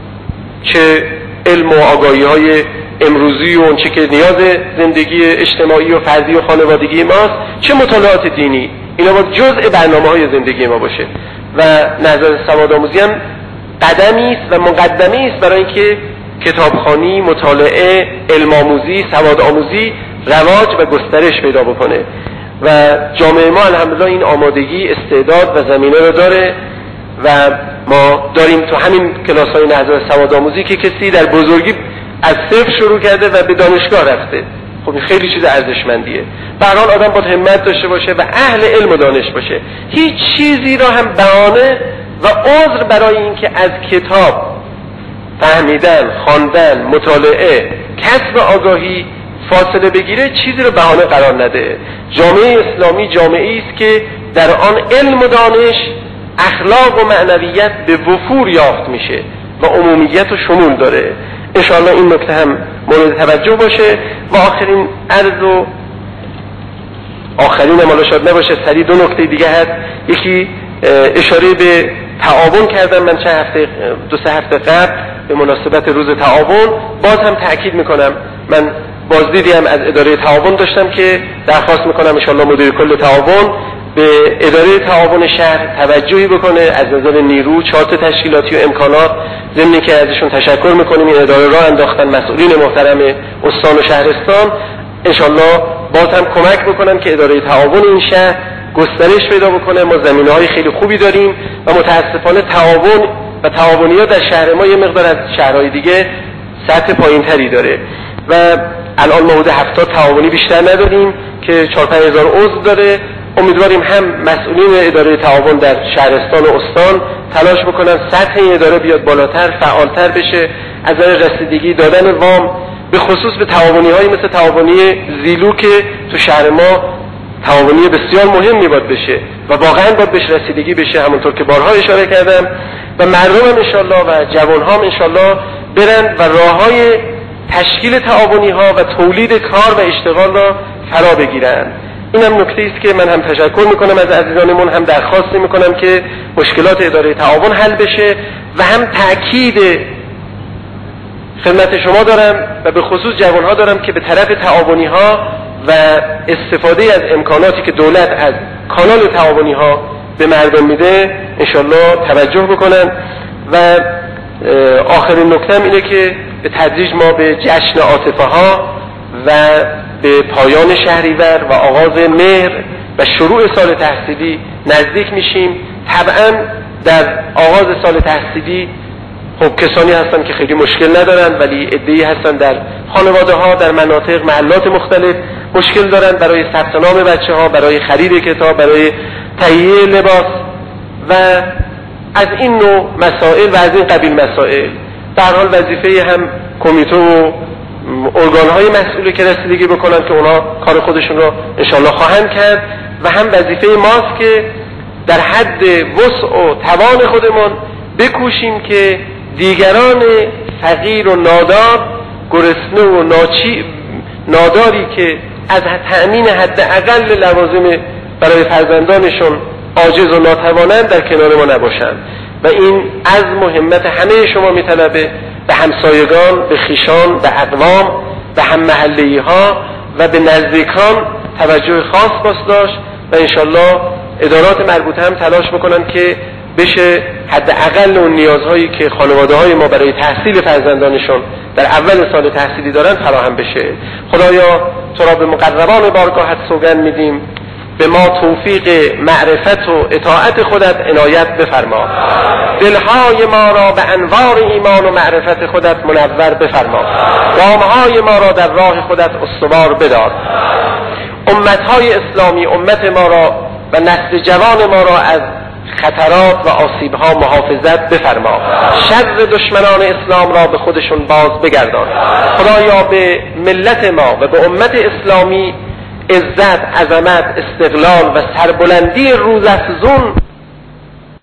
چه علم و آگاهی‌های امروزی و اونچه که نیاز زندگی اجتماعی و فردی و خانوادگی ماست، چه مطالعات دینی، اینا باید جزء برنامه‌های زندگی ما باشه و نظر سوادآموزی هم قدمی است و مقدمی است برای اینکه کتابخوانی، مطالعه، علم آموزی، سواد آموزی رواج و گسترش پیدا بکنه و جامعه ما الحمدلله این آمادگی، استعداد و زمینه رو داره و ما داریم تو همین کلاس‌های نهضت سوادآموزی که کسی در بزرگی از صفر شروع کرده و به دانشگاه رفته. خب این خیلی چیز ارزشمندیه. به هر حال آدم باید همت داشته باشه و اهل علم و دانش باشه. هیچ چیزی را هم بهانه و عذر برای اینکه از کتاب فهمیدن، خواندن، مطالعه، کسب آگاهی فاصله بگیره چیزی رو بهانه قرار نده. جامعه اسلامی جامعه‌ای است که در آن علم و دانش، اخلاق و معنویت به وفور یافت میشه و عمومیت و شمول داره. انشاءالله این نکته هم مورد توجه باشه. و آخرین مالا شاید نباشه، سریع 2 نکته دیگه هست. یکی اشاره به تعاون کردم من 2-3 هفته قبل به مناسبت روز تعاون. باز هم تأکید میکنم، من بازدیدی هم از اداره تعاون داشتم که درخواست میکنم انشاءالله مدیر کل تعاون به اداره تعاون شهر توجهی بکنه از نظر نیرو، چارت تشکیلاتی و امکانات، ضمن که ازشون تشکر میکنیم این اداره را انداختن مسئولین محترم استان و شهرستان. انشاءالله باز هم کمک بکنن که اداره تعاون این شهر گسترش پیدا بکنه. ما زمینه‌های خیلی خوبی داریم و متاسفانه تعاون و تعاونیات در شهر ما یه مقدار از شهرهای دیگه سطح پایین‌تری داره و الان ما حدود 70 تعاونی بیشتر نداریم که 4-5 هزار عضو داره. امیدواریم هم مسئولین اداره تعاون در شهرستان و استان تلاش بکنن سطح این اداره بیاد بالاتر، فعالتر بشه، از نظر رسیدگی دادن وام به خصوص به تعاونی‌های مثل تعاونی زیلو که تو شهر ما تعاونی بسیار مهمی باید بشه و واقعا باید بهش رسیدگی بشه، همونطور که بارها اشاره کردم. و مردم هم انشالله و جوان‌ها هم انشالله برن و راه‌های تشکیل تعاونی‌ها و تولید کار و اشتغال را فرا بگیرن. این هم نکته است که من هم تشکر میکنم از عزیزانمون، هم درخواست میکنم که مشکلات اداره تعاون حل بشه و هم تأکید خدمت شما دارم و به خصوص جوان‌ها دارم که به طرف تعاونی‌ها و استفاده از امکاناتی که دولت از کانال تعاونی‌ها به مردم میده انشالله توجه بکنن. و آخرین نکته اینه که به تدریج ما به جشن عاطفه‌ها و به پایان شهریور و آغاز مهر و شروع سال تحصیلی نزدیک میشیم. طبعا در آغاز سال تحصیلی خب کسانی هستن که خیلی مشکل ندارن، ولی عده‌ای هستن در خانواده‌ها در مناطق محلات مختلف مشکل دارن برای ثبت نام بچه‌ها، برای خرید کتاب، برای تهیه لباس و از این نوع مسائل و از این قبیل مسائل. در حال وظیفه هم کمیته و ارگان‌های مسئولی که رسیدگی بکنن که اونا کار خودشون رو انشالله خواهند کرد و هم وظیفه ماست که در حد وسع و توان خودمون بکوشیم که دیگران فقیر و نادار، گرسنه و ناداری که از تأمین حداقل لوازم برای فرزندانشون عاجز و ناتوانند در کنار ما نباشند و این عزم و همت همه شما میطلبه، به همسایگان، به خیشان، به اقوام، به هم محله‌ای ها و به نزدیکان توجه خاص باید داشت و انشالله ادارات مربوطه هم تلاش بکنن که بشه حداقل اون نیازهایی که خانواده های ما برای تحصیل فرزندانشون در اول سال تحصیلی دارن فراهم بشه. خدایا تو را به مقربان بارگاهت سوگند میدیم، به ما توفیق معرفت و اطاعت خودت عنایت بفرما، دلهای ما را به انوار ایمان و معرفت خودت منور بفرما، گامهای ما را در راه خودت استوار بدار، امتهای اسلامی امت ما را و نسل جوان ما را از خطرات و آسیبها محافظت بفرما، شر دشمنان اسلام را به خودشون باز بگردان. خدایا به ملت ما و به امت اسلامی عزت، عظمت، استقلال و سربلندی روزافزون